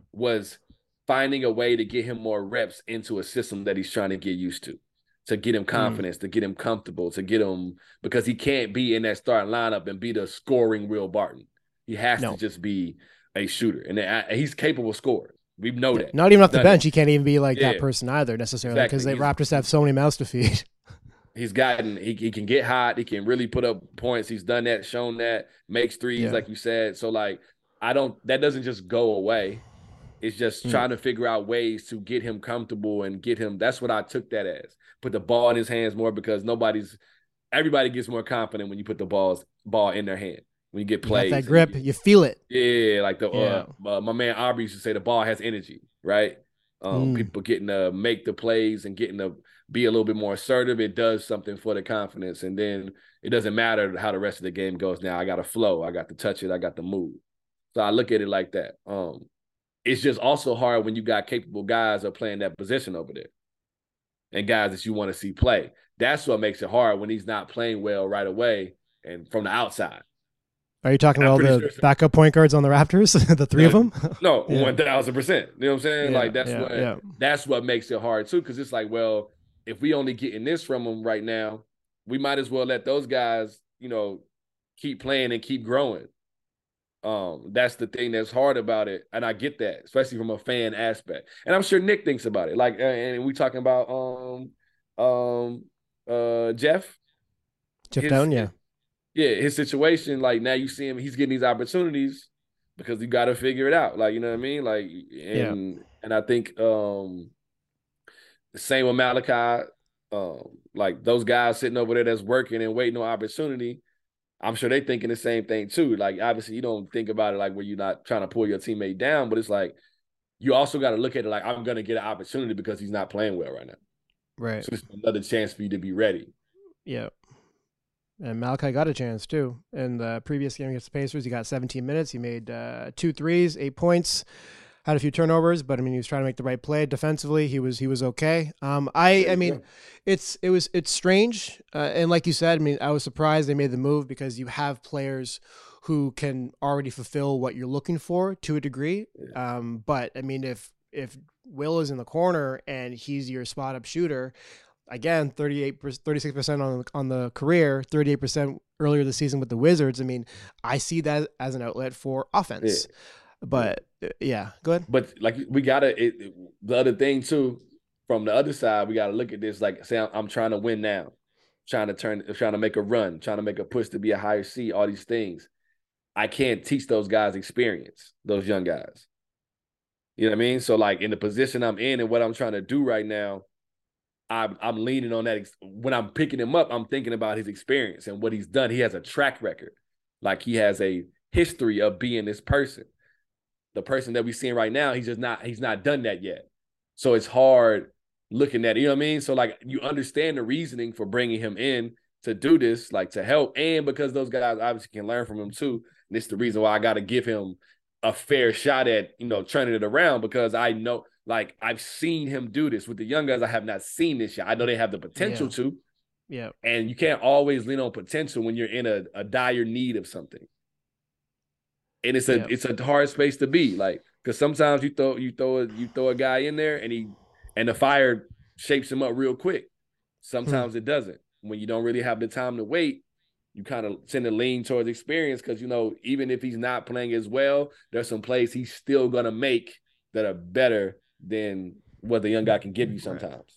was finding a way to get him more reps into a system that he's trying to get used to, to get him confidence, mm. to get him comfortable, to get him, because he can't be in that starting lineup and be the scoring Will Barton. He has no. to just be a shooter, and he's capable of scoring. We know yeah. that. Not even off the Done bench, it. he can't even be like yeah. that person either necessarily, because exactly. the Raptors have so many mouths to feed. He's gotten, he, he can get hot. He can really put up points. He's done that, shown that, makes threes, yeah. like you said. So, like, I don't, that doesn't just go away. It's just mm. trying to figure out ways to get him comfortable and get him. That's what I took that as. Put the ball in his hands more, because nobody's, everybody gets more confident when you put the balls, ball in their hand. When you get plays. You got that grip, you, you feel it. Yeah, like the yeah. Uh, uh, my man Aubrey used to say the ball has energy, right? Um, mm. People getting to make the plays and getting to be a little bit more assertive. It does something for the confidence, and then it doesn't matter how the rest of the game goes. Now I got to flow, I got to touch it, I got to move. So I look at it like that. Um, it's just also hard when you got capable guys are playing that position over there, and guys that you want to see play. That's what makes it hard when he's not playing well right away and from the outside. Are you talking about the sure backup point guards on the Raptors, the three no, of them? No, one thousand percent. You know what I'm saying? Yeah, like that's yeah, what yeah. that's what makes it hard too, because it's like, well, if we only getting this from them right now, we might as well let those guys, you know, keep playing and keep growing. Um, that's the thing that's hard about it, and I get that, especially from a fan aspect. And I'm sure Nick thinks about it. Like, and we talking about um, um, uh, Jeff, Jeff his, Down, yeah. Yeah, his situation, like now you see him, he's getting these opportunities because you got to figure it out. Like, you know what I mean? Like, and yeah. and I think um, the same with Malachi, um, like those guys sitting over there that's working and waiting on opportunity. I'm sure they thinking the same thing too. Like, obviously you don't think about it like where you're not trying to pull your teammate down, but it's like you also got to look at it like, I'm going to get an opportunity because he's not playing well right now. Right. So it's another chance for you to be ready. Yeah. And Malachi got a chance too. In the previous game against the Pacers, he got seventeen minutes. He made uh, two threes, eight points, had a few turnovers, but I mean, he was trying to make the right play defensively. He was he was okay. Um, I I mean, it's it was it's strange, uh, and like you said, I mean, I was surprised they made the move because you have players who can already fulfill what you're looking for to a degree. Um, but I mean, if if Will is in the corner and he's your spot up shooter. Again, thirty-eight, thirty-six percent on on the career, thirty-eight percent earlier this season with the Wizards. I mean, I see that as an outlet for offense. Yeah. But yeah, go ahead. But like we gotta, it, the other thing too, from the other side, we gotta look at this like, say, I'm, I'm trying to win now, trying to turn, trying to make a run, trying to make a push to be a higher seed. All these things, I can't teach those guys experience, those young guys. You know what I mean? So like in the position I'm in and what I'm trying to do right now. I'm, I'm leaning on that. When I'm picking him up, I'm thinking about his experience and what he's done. He has a track record. Like he has a history of being this person. The person that we're seeing right now, he's just not, he's not done that yet. So it's hard looking at it, you know what I mean? So like you understand the reasoning for bringing him in to do this, like to help. And because those guys obviously can learn from him too. And this is the reason why I got to give him a fair shot at, you know, turning it around, because I know, like, I've seen him do this with the young guys. I have not seen this yet. I know they have the potential yeah. to. Yeah. And you can't always lean on potential when you're in a, a dire need of something. And it's a yeah. it's a hard space to be, like, because sometimes you throw you throw a, you throw a guy in there and he and the fire shapes him up real quick. Sometimes hmm. it doesn't. When you don't really have the time to wait, you kind of tend to lean towards experience because, you know, even if he's not playing as well, there's some plays he's still going to make that are better than what the young guy can give you sometimes. Right.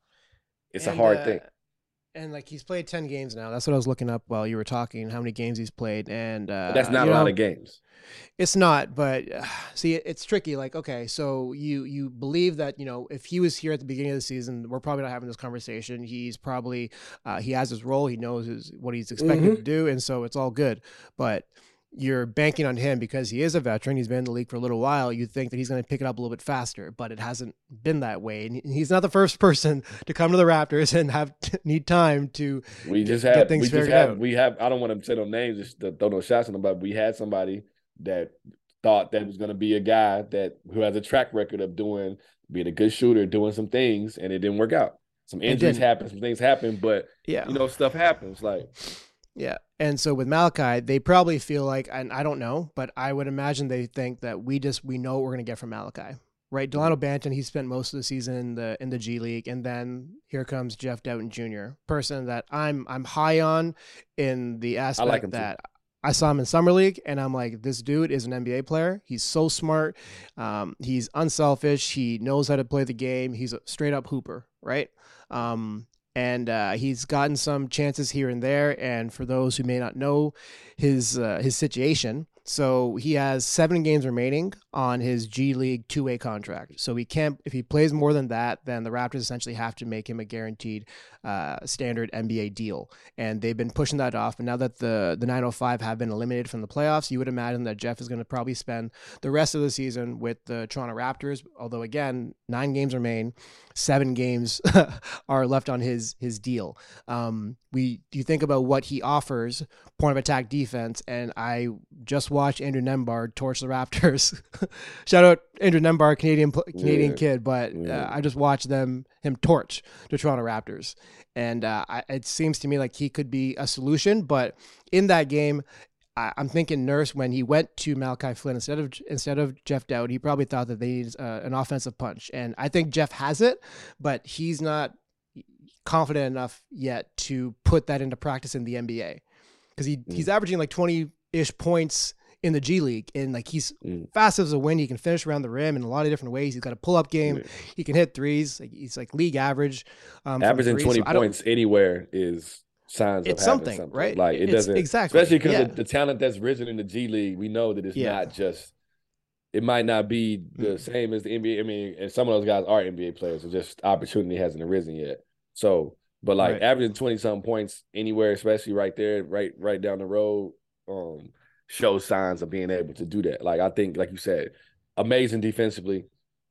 It's and, a hard uh, thing. And, like, he's played ten games now. That's what I was looking up while you were talking, how many games he's played. And uh, that's not a know, lot of games. It's not, but uh, see, it's tricky. Like, okay, so you you believe that, you know, if he was here at the beginning of the season, we're probably not having this conversation. He's probably, uh, he has his role. He knows his, what he's expected mm-hmm. to do, and so it's all good. But you're banking on him because he is a veteran. He's been in the league for a little while. You think that he's going to pick it up a little bit faster, but it hasn't been that way. And he's not the first person to come to the Raptors and have need time to we just get have, things we figured just have, out. We have, I don't want to say no names, just to throw no shots on them, but we had somebody that thought that was going to be a guy that who has a track record of doing, being a good shooter, doing some things, and it didn't work out. Some injuries happen, some things happen, but yeah, you know, stuff happens. Like, yeah. And so with Malachi, they probably feel like, and I don't know, but I would imagine they think that we just, we know what we're going to get from Malachi, right? Delano Banton, he spent most of the season in the, in the G League. And then here comes Jeff Doughton Junior, person that I'm, I'm high on in the aspect I like him that too. I saw him in Summer League, and I'm like, this dude is an N B A player. He's so smart. Um, he's unselfish. He knows how to play the game. He's a straight up hooper, right? Um, and uh, he's gotten some chances here and there. And for those who may not know his uh, his situation, so he has seven games remaining on his G League two-way contract. So he can't, if he plays more than that, then the Raptors essentially have to make him a guaranteed uh, standard N B A deal. And they've been pushing that off. And now that the, the nine oh five have been eliminated from the playoffs, you would imagine that Jeff is going to probably spend the rest of the season with the Toronto Raptors. Although, again, nine games remain, seven games are left on his his deal. Um, we you think about what he offers, point of attack defense, and I just watched Andrew Nembhard torch the Raptors. Shout out Andrew Nembhard, Canadian Canadian yeah. kid, but yeah. uh, I just watched them him torch the Toronto Raptors, and uh, I, it seems to me like he could be a solution. But in that game, I, I'm thinking Nurse, when he went to Malachi Flynn instead of instead of Jeff Doughton, he probably thought that they needed uh, an offensive punch, and I think Jeff has it, but he's not confident enough yet to put that into practice in the N B A, because he mm. he's averaging like twenty-ish points in the G League, and like he's mm. fast as a wind. He can finish around the rim in a lot of different ways. He's got a pull-up game. Mm. He can hit threes. Like, he's like league average. Um, Averaging twenty so points anywhere is signs it's of something, something, right? Like it it's, doesn't exactly, especially because yeah. the, the talent that's risen in the G League. We know that it's yeah. not just. It might not be the mm. same as the N B A. I mean, and some of those guys are N B A players. It's just opportunity hasn't arisen yet. So. But like right. averaging twenty something points anywhere, especially right there, right, right down the road, um, shows signs of being able to do that. Like I think, like you said, amazing defensively.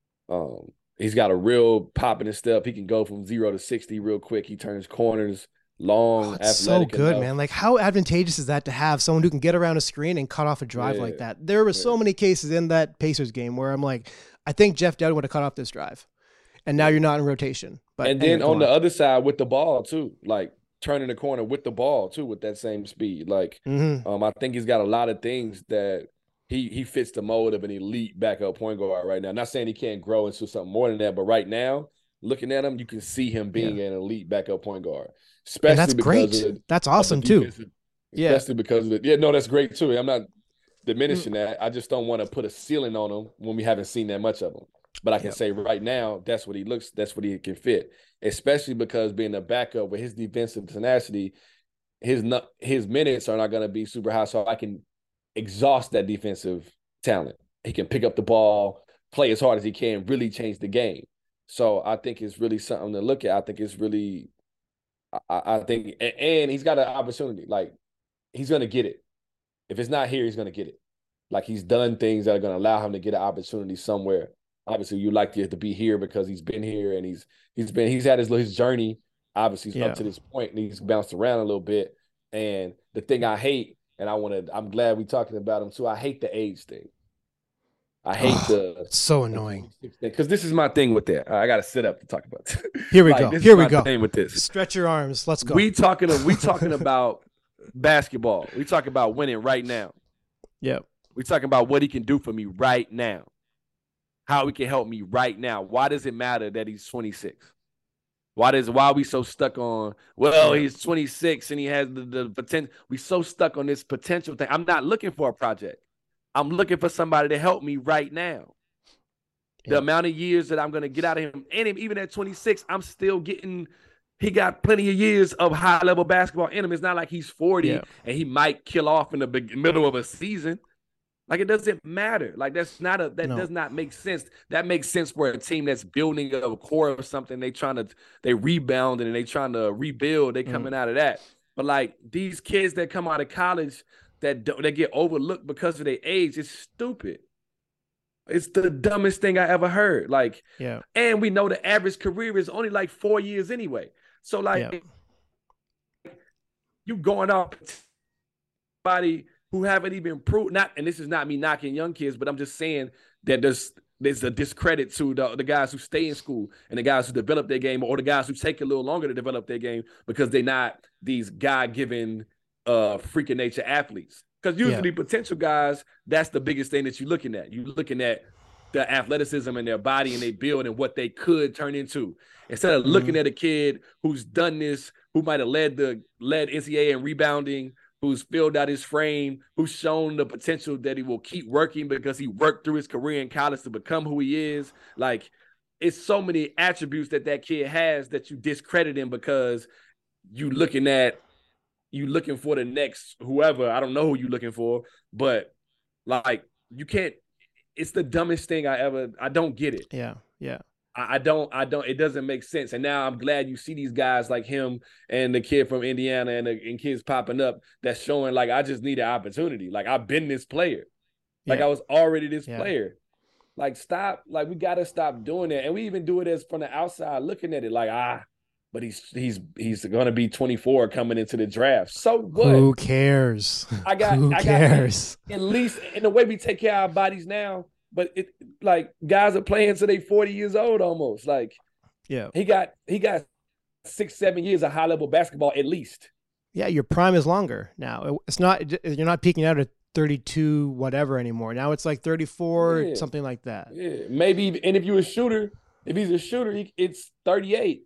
Um, he's got a real pop in his step. He can go from zero to sixty real quick. He turns corners, long, oh, it's so good, enough. man. Like how advantageous is that to have someone who can get around a screen and cut off a drive yeah. like that? There were so yeah. many cases in that Pacers game where I'm like, I think Jeff Doughton would have cut off this drive. And now you're not in rotation. But and then on the other side with the ball too, like turning the corner with the ball too, with that same speed. Like mm-hmm. um, I think he's got a lot of things that he he fits the mold of an elite backup point guard right now. Not saying he can't grow into something more than that, but right now, looking at him, you can see him being yeah. an elite backup point guard. Especially and that's because great. Of the, that's awesome too. Yeah. Especially because of it. Yeah, no, that's great too. I'm not diminishing mm-hmm. that. I just don't want to put a ceiling on him when we haven't seen that much of him. But I can yep. say right now, that's what he looks, that's what he can fit, especially because being a backup with his defensive tenacity, his not, his minutes are not going to be super high. So I can exhaust that defensive talent. He can pick up the ball, play as hard as he can, really change the game. So I think it's really something to look at. I think it's really, I, I think, and, and he's got an opportunity. Like, he's going to get it. If it's not here, he's going to get it. Like, he's done things that are going to allow him to get an opportunity somewhere. Obviously, you like to, to be here because he's been here and he's he's been he's had his his journey. Obviously, he's yeah. up to this point and he's bounced around a little bit. And the thing I hate, and I want to, I'm glad we're talking about him too. I hate the age thing. I hate oh, the it's so annoying because this is my thing with that. I got to sit up to talk about it. Here we like, go. Here we go. Thing with this, stretch your arms. Let's go. We talking. We talking about basketball. We talking about winning right now. Yep. We talking about what he can do for me right now. How he can help me right now. Why does it matter that he's twenty-six? Why does why are we so stuck on, well, Yeah. he's twenty-six and he has the, the potential. We so stuck on this potential thing. I'm not looking for a project. I'm looking for somebody to help me right now. The Yeah. amount of years that I'm going to get out of him, and him, even at twenty-six, I'm still getting, he got plenty of years of high-level basketball in him. It's not like he's forty Yeah. and he might kill off in the big, middle of a season. Like, it doesn't matter. Like, that's not a, that No. does not make sense. That makes sense for a team that's building a core of something. They trying to, they rebounding and they trying to rebuild. They coming Mm. out of that. But like these kids that come out of college that don't, that get overlooked because of their age, it's stupid. It's the dumbest thing I ever heard. Like, Yeah. and we know the average career is only like four years anyway. So like, Yeah. you going off somebody who haven't even proved, not, and this is not me knocking young kids, but I'm just saying that there's there's a discredit to the, the guys who stay in school and the guys who develop their game, or the guys who take a little longer to develop their game because they're not these God-given uh freak of nature athletes. Because usually Yeah. potential guys, that's the biggest thing that you're looking at. You're looking at the athleticism in their body and they build and what they could turn into. Instead of Mhm. looking at a kid who's done this, who might have led the led N C double A in rebounding, who's filled out his frame, who's shown the potential that he will keep working because he worked through his career in college to become who he is. Like, it's so many attributes that that kid has that you discredit him because you looking at, you looking for the next whoever. I don't know who you looking for, but like, you can't, it's the dumbest thing I ever, I don't get it. Yeah. Yeah. I don't, I don't, it doesn't make sense. And now I'm glad you see these guys like him and the kid from Indiana and, the, and kids popping up that's showing like, I just need an opportunity. Like, I've been this player. Like, Yeah. I was already this Yeah. player. Like, stop. Like, we got to stop doing that. And we even do it as from the outside looking at it like, ah, but he's, he's, he's going to be twenty-four coming into the draft. So what? Who cares? I got, Who I got cares? at least in the way we take care of our bodies now. But it, like, guys are playing until they forty years old almost. Like, Yeah. he got he got six, seven years of high level basketball at least. Yeah. Your prime is longer now. It's not, you're not peaking out at thirty-two, whatever anymore. Now it's like thirty-four, Yeah. something like that. Yeah, maybe. And if you're a shooter, if he's a shooter, he, it's thirty-eight.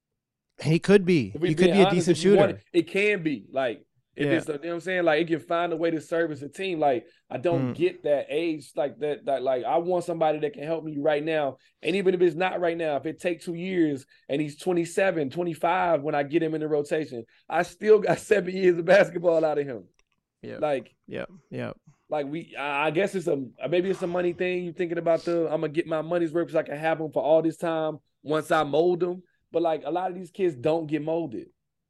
He could be. If we He could being be a honest, decent if you want shooter. It, it can be. Like, if Yeah. it's, you know what I'm saying? Like, it can find a way to service a team. Like, I don't Mm. get that age, like that, that, like, I want somebody that can help me right now. And even if it's not right now, if it takes two years and he's twenty-seven, twenty-five, when I get him in the rotation, I still got seven years of basketball out of him. Yeah. Like, Yeah. Yeah. like we, I I guess it's a, maybe it's a money thing. You thinking about the, I'm gonna get my money's worth so I can have them for all this time once I mold them. But like, a lot of these kids don't get molded.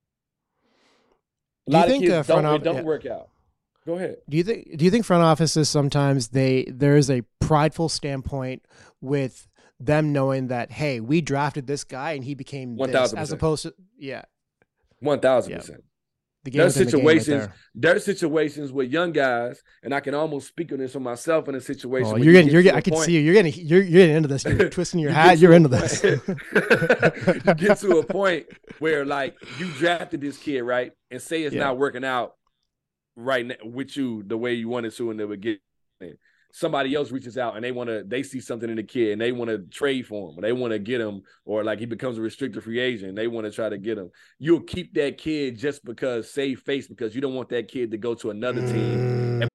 A Do you lot of think, kids uh, front don't, it off- don't yeah. work out. Go ahead. Do you think do you think front offices sometimes they there is a prideful standpoint with them knowing that, hey, we drafted this guy and he became this, one thousand as percent. opposed to yeah, One thousand Yeah. percent. the game There's within the game right situations, there. there's situations with young guys, and I can almost speak on this for myself in a situation. Oh, where you're you getting, get you're to getting, a I can point- see you. You're getting, you're, you're getting into this. You're twisting your You hat. get You're to a into this. point- you get to a point where, like, you drafted this kid, right? And say it's Yeah. not working out right now with you the way you wanted to in the beginning. Somebody else reaches out and they want to, they see something in the kid and they want to trade for him, or they want to get him, or like he becomes a restricted free agent and they want to try to get him. You'll keep that kid just because, save face, because you don't want that kid to go to another team.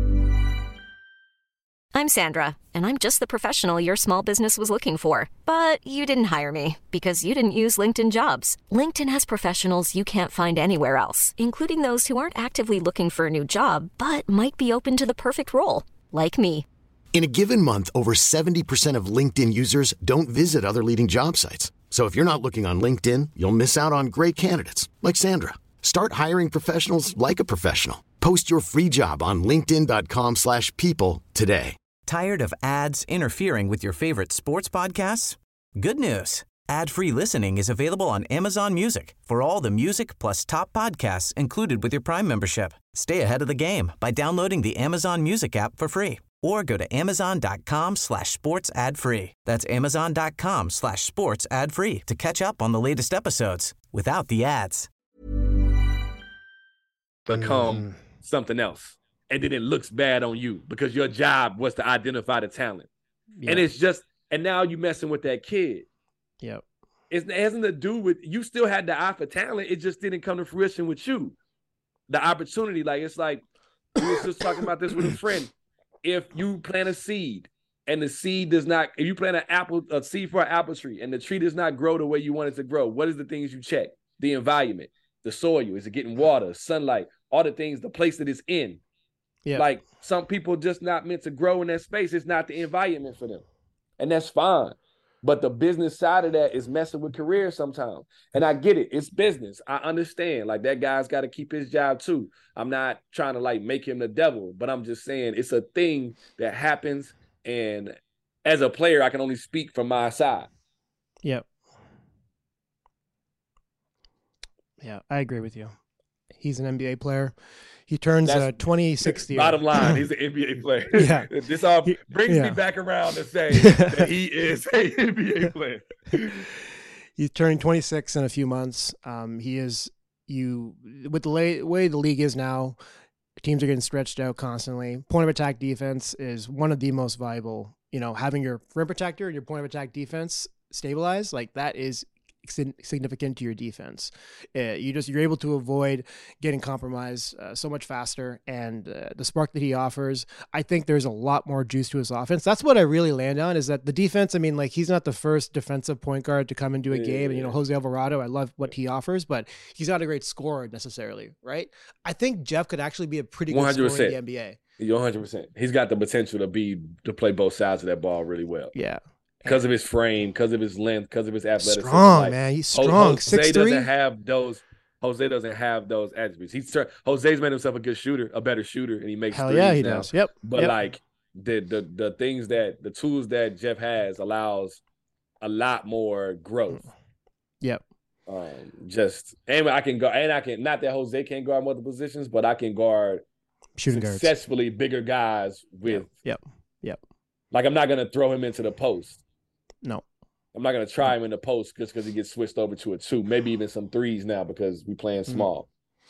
I'm Sandra, and I'm just the professional your small business was looking for. But you didn't hire me because you didn't use LinkedIn Jobs. LinkedIn has professionals you can't find anywhere else, including those who aren't actively looking for a new job, but might be open to the perfect role, like me. In a given month, over seventy percent of LinkedIn users don't visit other leading job sites. So if you're not looking on LinkedIn, you'll miss out on great candidates like Sandra. Start hiring professionals like a professional. Post your free job on linkedin.com slash people today. Tired of ads interfering with your favorite sports podcasts? Good news. Ad-free listening is available on Amazon Music for all the music plus top podcasts included with your Prime membership. Stay ahead of the game by downloading the Amazon Music app for free or go to amazon.com slash sports ad free. That's amazon.com slash sports ad free to catch up on the latest episodes without the ads. Become Mm. something else. And then it looks bad on you because your job was to identify the talent. Yeah. And it's just, and now you messing with that kid. Yep. It's, it hasn't to do with you. Still had the eye for talent. It just didn't come to fruition with you. The opportunity, like it's like we were just talking about this with a friend. If you plant a seed and the seed does not, if you plant an apple, a seed for an apple tree, and the tree does not grow the way you want it to grow, what is the things you check? The environment, the soil, is it getting water, sunlight, all the things, the place that it's in. Yeah. Like some people just not meant to grow in that space. It's not the environment for them. And that's fine. But the business side of that is messing with careers sometimes. And I get it. It's business. I understand. Like that guy's got to keep his job too. I'm not trying to like make him the devil, but I'm just saying it's a thing that happens. And as a player, I can only speak from my side. Yep. Yeah, I agree with you. He's an N B A player. He turns uh, twenty-six year. Bottom line, he's an N B A player. Yeah. This all brings yeah. me back around to say that he is an N B A player. He's turning twenty-six in a few months. Um, he is you with the lay, way the league is now. Teams are getting stretched out constantly. Point of attack defense is one of the most valuable. You know, having your rim protector and your point of attack defense stabilized, like that is significant to your defense. Uh, you just you're able to avoid getting compromised uh, so much faster, and uh, the spark that he offers, I think there's a lot more juice to his offense. That's what I really land on, is that the defense. I mean, like he's not the first defensive point guard to come into a yeah, game, and you know Jose Alvarado, I love what he offers, but he's not a great scorer necessarily, right? I think Jeff could actually be a pretty good one hundred percent scorer in the N B A. one hundred percent. He's got the potential to be to play both sides of that ball really well. Yeah. Because of his frame, because of his length, because of his athleticism. Strong, like, man. He's strong. Jose six three doesn't have those. Jose doesn't have those attributes. He's Jose's made himself a good shooter, a better shooter, and he makes Hell threes yeah, he now. does. Yep. But yep. like the the the things that the tools that Jeff has allows a lot more growth. Yep. Um, just and I can go and I can not that Jose can't guard multiple positions, but I can guard shooting successfully guards. bigger guys with. Yep. Yep. Like I'm not gonna throw him into the post. No. I'm not going to try him in the post just because he gets switched over to a two, maybe even some threes now because we're playing small.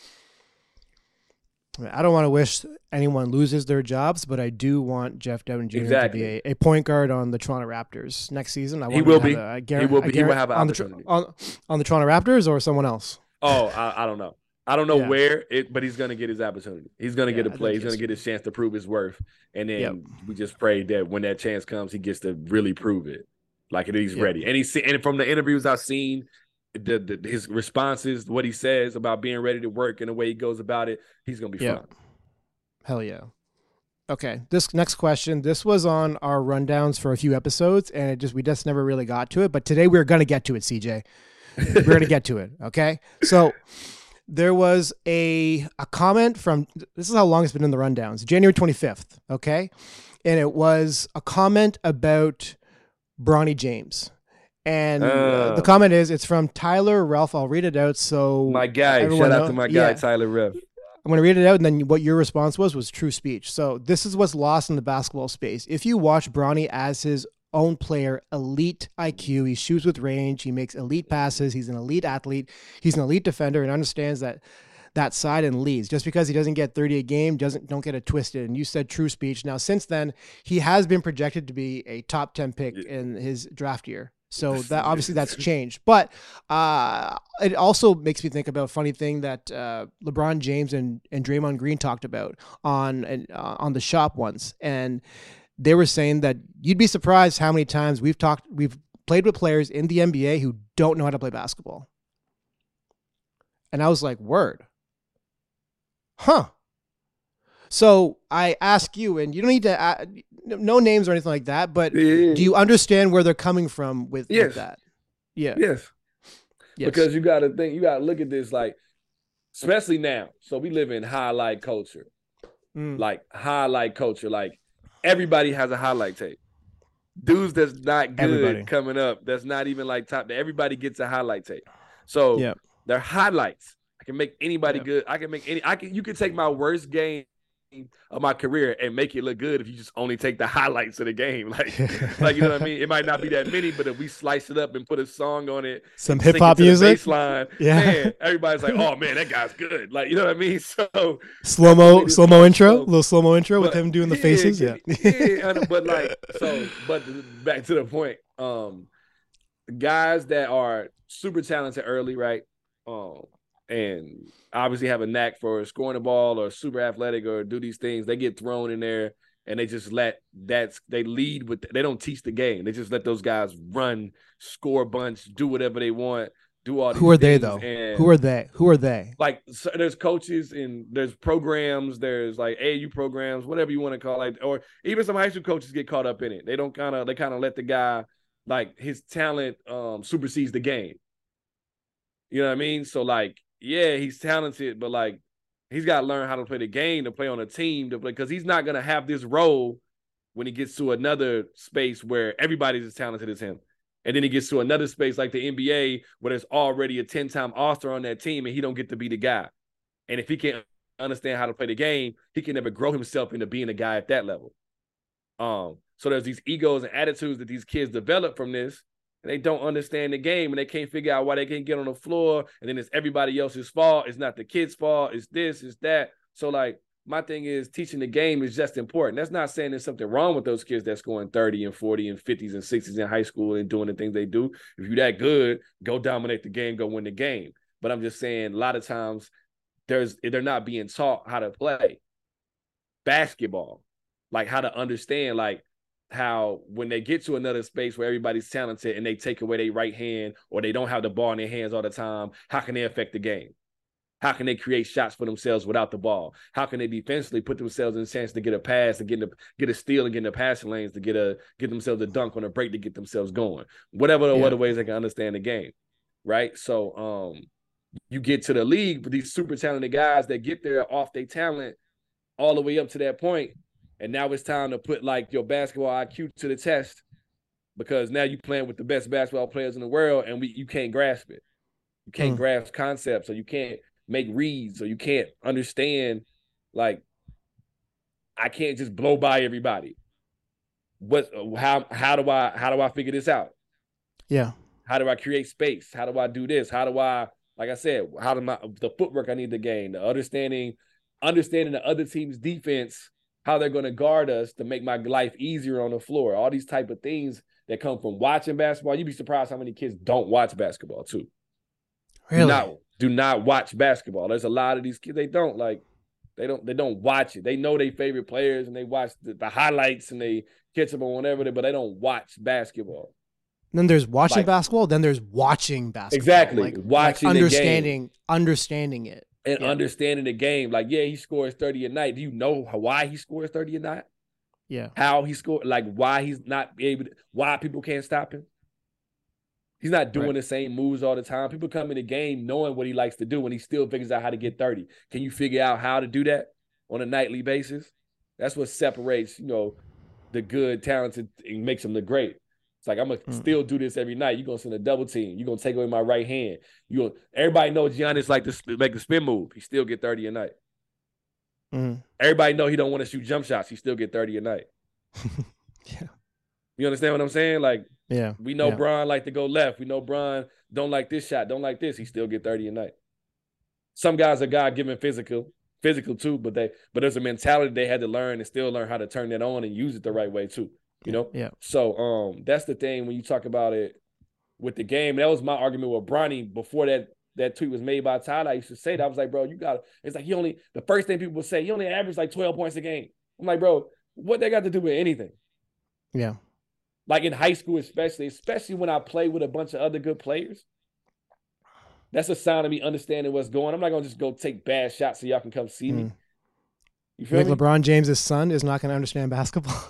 I don't want to wish anyone loses their jobs, but I do want Jeff Devin Junior exactly. to be a, a point guard on the Toronto Raptors next season. I want he will be. A, a he will be. He will have an on opportunity. The, on, on the Toronto Raptors or someone else? Oh, I, I don't know. I don't know yeah. where, it, but he's going to get his opportunity. He's going to yeah, get a play. He's going to get his chance to prove his worth. And then yep. we just pray that when that chance comes, he gets to really prove it. Like he's yeah. ready, and he's and from the interviews I've seen, the, the his responses, what he says about being ready to work and the way he goes about it, he's gonna be yeah. fine. Hell yeah. Okay, this next question. This was on our rundowns for a few episodes, and it just we just never really got to it. But today we're gonna get to it, C J. We're gonna get to it. Okay, so there was a a comment from. This is how long it's been in the rundowns. January twenty-fifth. Okay, and it was a comment about Bronny James. And uh, uh, the comment is, it's from Tyler Ralph. I'll read it out. So my guy, shout out know. to my guy, yeah. Tyler Ralph. I'm going to read it out, and then what your response was was true speech. So this is what's lost in the basketball space. If you watch Bronny as his own player, elite I Q, he shoots with range, he makes elite passes, he's an elite athlete, he's an elite defender, and understands that that side and leads. Just because he doesn't get thirty a game, doesn't don't get it twisted. And you said true speech. Now, since then, he has been projected to be a top ten pick in his draft year. So that obviously that's changed. But uh, it also makes me think about a funny thing that uh, LeBron James and, and Draymond Green talked about on uh, on the shop once. And they were saying that you'd be surprised how many times we've talked, we've played with players in the N B A who don't know how to play basketball. And I was like, word. Huh. So I ask you, and you don't need to, uh, no names or anything like that, but yeah. do you understand where they're coming from with, yes. with that? Yeah. Yes. yes. Because you got to think, you got to look at this like, especially now. So we live in highlight culture, mm. like highlight culture. Like everybody has a highlight tape. Dudes that's not good everybody. coming up, that's not even like top. Everybody gets a highlight tape. So yep. they're highlights. I can make anybody yep. good. I can make any. I can. You can take my worst game of my career and make it look good if you just only take the highlights of the game. Like, like you know what I mean? It might not be that many, but if we slice it up and put a song on it, some hip hop music, baseline, yeah, man, everybody's like, "Oh man, that guy's good." Like, you know what I mean? So slow mo, slow mo intro, a little slow mo intro but, with him doing the yeah, faces. Yeah, yeah. But like, so, but back to the point. Um, guys that are super talented early, right? Um, and obviously have a knack for scoring the ball or super athletic or do these things, they get thrown in there and they just let that, they lead with, they don't teach the game. They just let those guys run, score a bunch, do whatever they want, do all these Who are they, things. though? And Who are they? Who are they? like, so there's coaches and there's programs, there's like A A U programs, whatever you want to call it, or even some high school coaches get caught up in it. They don't kind of, they kind of let the guy, like his talent um, supersedes the game. You know what I mean? So like, yeah, he's talented, but like, he's got to learn how to play the game, to play on a team, to play, because he's not going to have this role when he gets to another space where everybody's as talented as him. And then he gets to another space like the N B A where there's already a ten-time All-Star on that team and he don't get to be the guy. And if he can't understand how to play the game, he can never grow himself into being a guy at that level. Um, so there's these egos and attitudes that these kids develop from this, and they don't understand the game and they can't figure out why they can't get on the floor. And then it's everybody else's fault. It's not the kid's fault. It's this, it's that. So like, my thing is teaching the game is just important. That's not saying there's something wrong with those kids that's scoring thirty and forty and fifties and sixties in high school and doing the things they do. If you're that good, go dominate the game, go win the game. But I'm just saying a lot of times there's they're not being taught how to play basketball, like how to understand, like how when they get to another space where everybody's talented and they take away their right hand or they don't have the ball in their hands all the time, how can they affect the game? How can they create shots for themselves without the ball? How can they defensively put themselves in a chance to get a pass, to get a, get a steal and get in the passing lanes, to get a get themselves a dunk on a break to get themselves going? Whatever the yeah. other ways they can understand the game, right? So um, you get to the league with these super talented guys that get there off their talent all the way up to that point, and now it's time to put like your basketball I Q to the test because now you're playing with the best basketball players in the world and we you can't grasp it. You can't mm. grasp concepts, or you can't make reads, or you can't understand, like, I can't just blow by everybody. What, how, how do I, how do I figure this out? Yeah. How do I create space? How do I do this? How do I, like I said, how do my, the footwork I need to gain, the understanding, understanding the other team's defense, how they're going to guard us to make my life easier on the floor. All these type of things that come from watching basketball. You'd be surprised how many kids don't watch basketball too. Really? Do not, do not watch basketball. There's a lot of these kids, they don't like, they don't, they don't watch it. They know their favorite players and they watch the, the highlights and they catch them on whatever, but they don't watch basketball. Then there's watching like, basketball. Then there's watching basketball. Exactly. Like, watching like the understanding, game. understanding it. And yeah. understanding the game. Like, yeah, he scores thirty a night. Do you know how, why he scores thirty a night? Yeah. How he scored, like why he's not able to, why people can't stop him. He's not doing right. the same moves all the time. People come in the game knowing what he likes to do and he still figures out how to get thirty. Can you figure out how to do that on a nightly basis? That's what separates, you know, the good, talented, and makes them the great. It's like, I'm going to mm. still do this every night. You're going to send a double team. You're going to take away my right hand. You gonna, Everybody knows Giannis like to make the spin move. He still get thirty a night. Mm. Everybody know he don't want to shoot jump shots. He still get thirty a night. yeah. You understand what I'm saying? Like, yeah, we know yeah. Bron like to go left. We know Bron don't like this shot, don't like this. He still get thirty a night. Some guys are God-given physical, physical too, but they but there's a mentality they had to learn and still learn how to turn that on and use it the right way too. You know? Yeah. So um that's the thing when you talk about it with the game. That was my argument with Bronny before that that tweet was made by Tyler. I used to say that. I was like, bro, you got it's like he only the first thing people would say, he only averaged like twelve points a game. I'm like, bro, what they got to do with anything? Yeah. Like in high school, especially, especially when I play with a bunch of other good players. That's a sign of me understanding what's going on. I'm not going to just go take bad shots so y'all can come see me. Mm. You feel you me? think LeBron James' son is not going to understand basketball?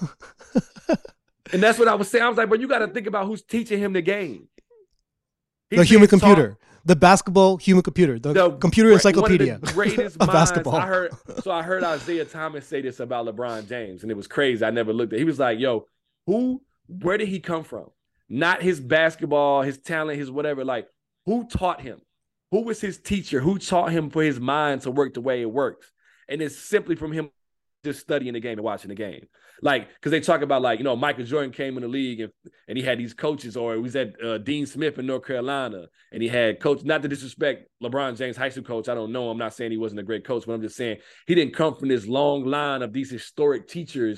And that's what I was saying. I was like, bro, you got to think about who's teaching him the game. He's the human computer. Taught, the basketball human computer. The, the computer encyclopedia one of the greatest of minds. basketball. I heard, so I heard Isaiah Thomas say this about LeBron James, and it was crazy. I never looked at it. He was like, yo, who, where did he come from? Not his basketball, his talent, his whatever. Like, who taught him? Who was his teacher? Who taught him for his mind to work the way it works? And it's simply from him just studying the game and watching the game. Like, because they talk about, like, you know, Michael Jordan came in the league and, and he had these coaches, or he was at uh, Dean Smith in North Carolina, and he had coach, not to disrespect LeBron James, high school coach. I don't know. I'm not saying he wasn't a great coach, but I'm just saying he didn't come from this long line of these historic teachers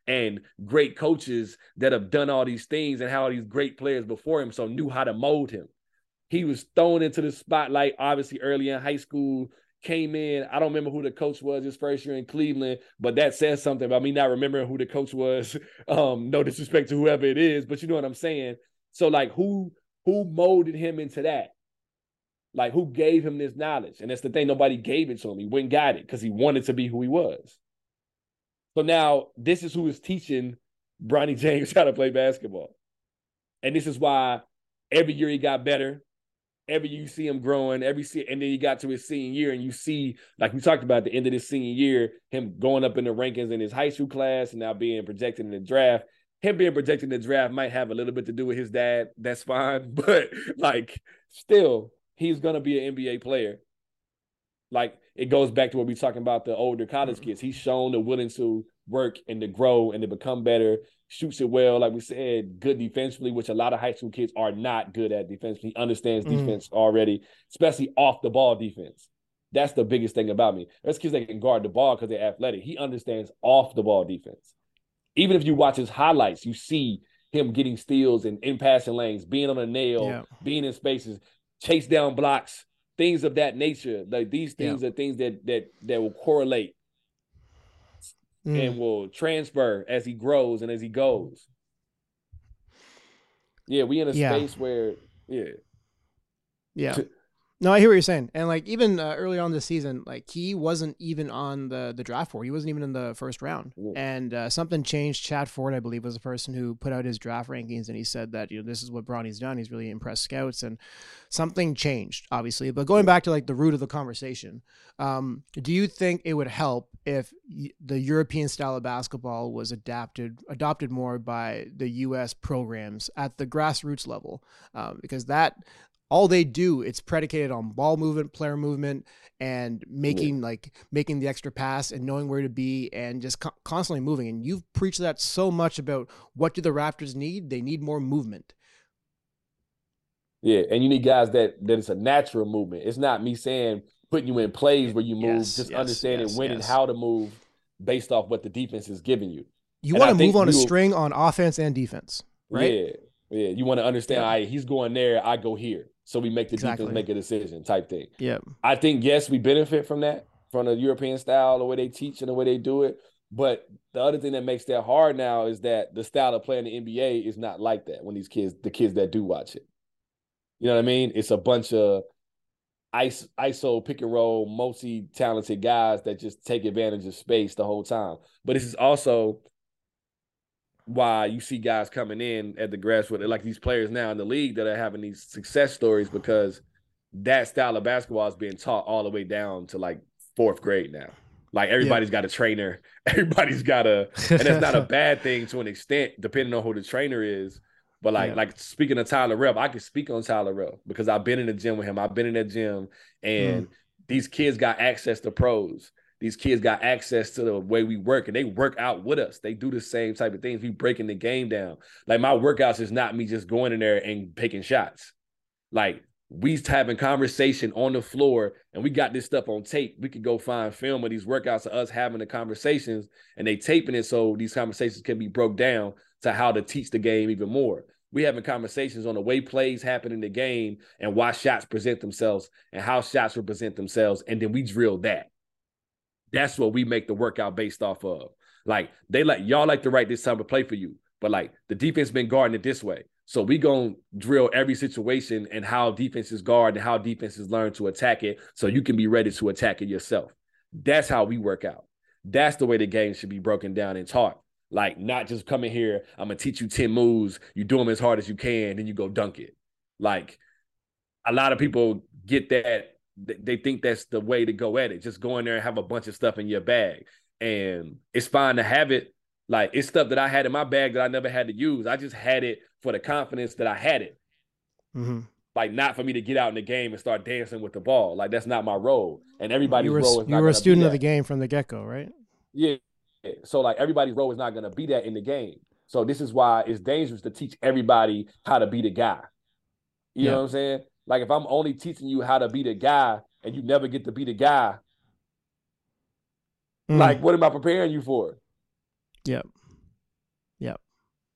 and great coaches that have done all these things and had all these great players before him, so knew how to mold him. He was thrown into the spotlight, obviously, early in high school, came in. I don't remember who the coach was his first year in Cleveland, but that says something about me not remembering who the coach was. Um, no disrespect to whoever it is, but you know what I'm saying? So, like, who who molded him into that? Like, who gave him this knowledge? And that's the thing. Nobody gave it to him. He went and got it because he wanted to be who he was. So now this is who is teaching Bronny James how to play basketball. And this is why every year he got better. Every year you see him growing, every and then he got to his senior year, and you see, like we talked about at the end of his senior year, him going up in the rankings in his high school class and now being projected in the draft. Him being projected in the draft might have a little bit to do with his dad. That's fine. But, like, still, he's going to be an N B A player. Like, it goes back to what we're talking about the older college kids. He's shown the willing to work and to grow and to become better, shoots it well, like we said, good defensively, which a lot of high school kids are not good at defensively. He understands defense mm. already, especially off the ball defense. That's the biggest thing about me. There's kids that can guard the ball because they're athletic. He understands off the ball defense. Even if you watch his highlights, you see him getting steals and in passing lanes, being on a nail, yeah. being in spaces, chase down blocks, things of that nature. Like, these things yeah. are things that that that will correlate mm. and will transfer as he grows and as he goes. Yeah, we in a yeah. space where, yeah. Yeah. No, I hear what you're saying. And, like, even uh, early on this season, like, he wasn't even on the, the draft board. He wasn't even in the first round. Yeah. And uh, something changed. Chad Ford, I believe, was the person who put out his draft rankings, and he said that, you know, this is what Bronny's done. He's really impressed scouts, and something changed, obviously. But going back to, like, the root of the conversation, um, do you think it would help if the European style of basketball was adapted, adopted more by the U S programs at the grassroots level? Um, because that... all they do, it's predicated on ball movement, player movement, and making yeah. like making the extra pass and knowing where to be and just co- constantly moving. And you've preached that so much about what do the Raptors need? They need more movement. Yeah, and you need guys that that it's a natural movement. It's not me saying putting you in plays where you move, yes, just yes, understanding yes, when yes. and how to move based off what the defense is giving you. You want to move on a string on offense and defense, right? Yeah, yeah. You want to understand, yeah. all right, he's going there, I go here. So we make the exactly. defense make a decision type thing. Yeah. I think, yes, we benefit from that, from the European style, the way they teach and the way they do it. But the other thing that makes that hard now is that the style of play in the N B A is not like that when these kids, the kids that do watch it. You know what I mean? It's a bunch of I S O, pick and roll, multi-talented guys that just take advantage of space the whole time. But this is also why you see guys coming in at the grassroots, like these players now in the league that are having these success stories, because that style of basketball is being taught all the way down to like fourth grade now. Like, everybody's yeah. got a trainer. Everybody's got a, and that's not a bad thing to an extent, depending on who the trainer is. But like, yeah. like speaking of Tyler Rell, I can speak on Tyler Rell because I've been in the gym with him. I've been in that gym, and mm. these kids got access to pros. These kids got access to the way we work, and they work out with us. They do the same type of things. We breaking the game down. Like, my workouts is not me just going in there and taking shots. Like, we having conversation on the floor, and we got this stuff on tape. We could go find film of these workouts of us having the conversations, and they taping it so these conversations can be broke down to how to teach the game even more. We having conversations on the way plays happen in the game and why shots present themselves and how shots will present themselves, and then we drill that. That's what we make the workout based off of. Like, they like, y'all like to write this time to play for you, but like, the defense been guarding it this way. So we gonna drill every situation and how defenses guard and how defenses learn to attack it so you can be ready to attack it yourself. That's how we work out. That's the way the game should be broken down and taught. Like, not just coming here, I'm gonna teach you ten moves, you do them as hard as you can, then you go dunk it. Like, a lot of people get that. They think that's the way to go at it. Just go in there and have a bunch of stuff in your bag. And it's fine to have it. Like, it's stuff that I had in my bag that I never had to use. I just had it for the confidence that I had it. Mm-hmm. Like, not for me to get out in the game and start dancing with the ball. Like, that's not my role. And everybody's you were, role is you not were a student of the game from the get-go, right? Yeah. So, like, everybody's role is not going to be that in the game. So this is why it's dangerous to teach everybody how to be the guy. You yeah. know what I'm saying? Like, if I'm only teaching you how to be the guy and you never get to be the guy, mm. like, what am I preparing you for? Yeah.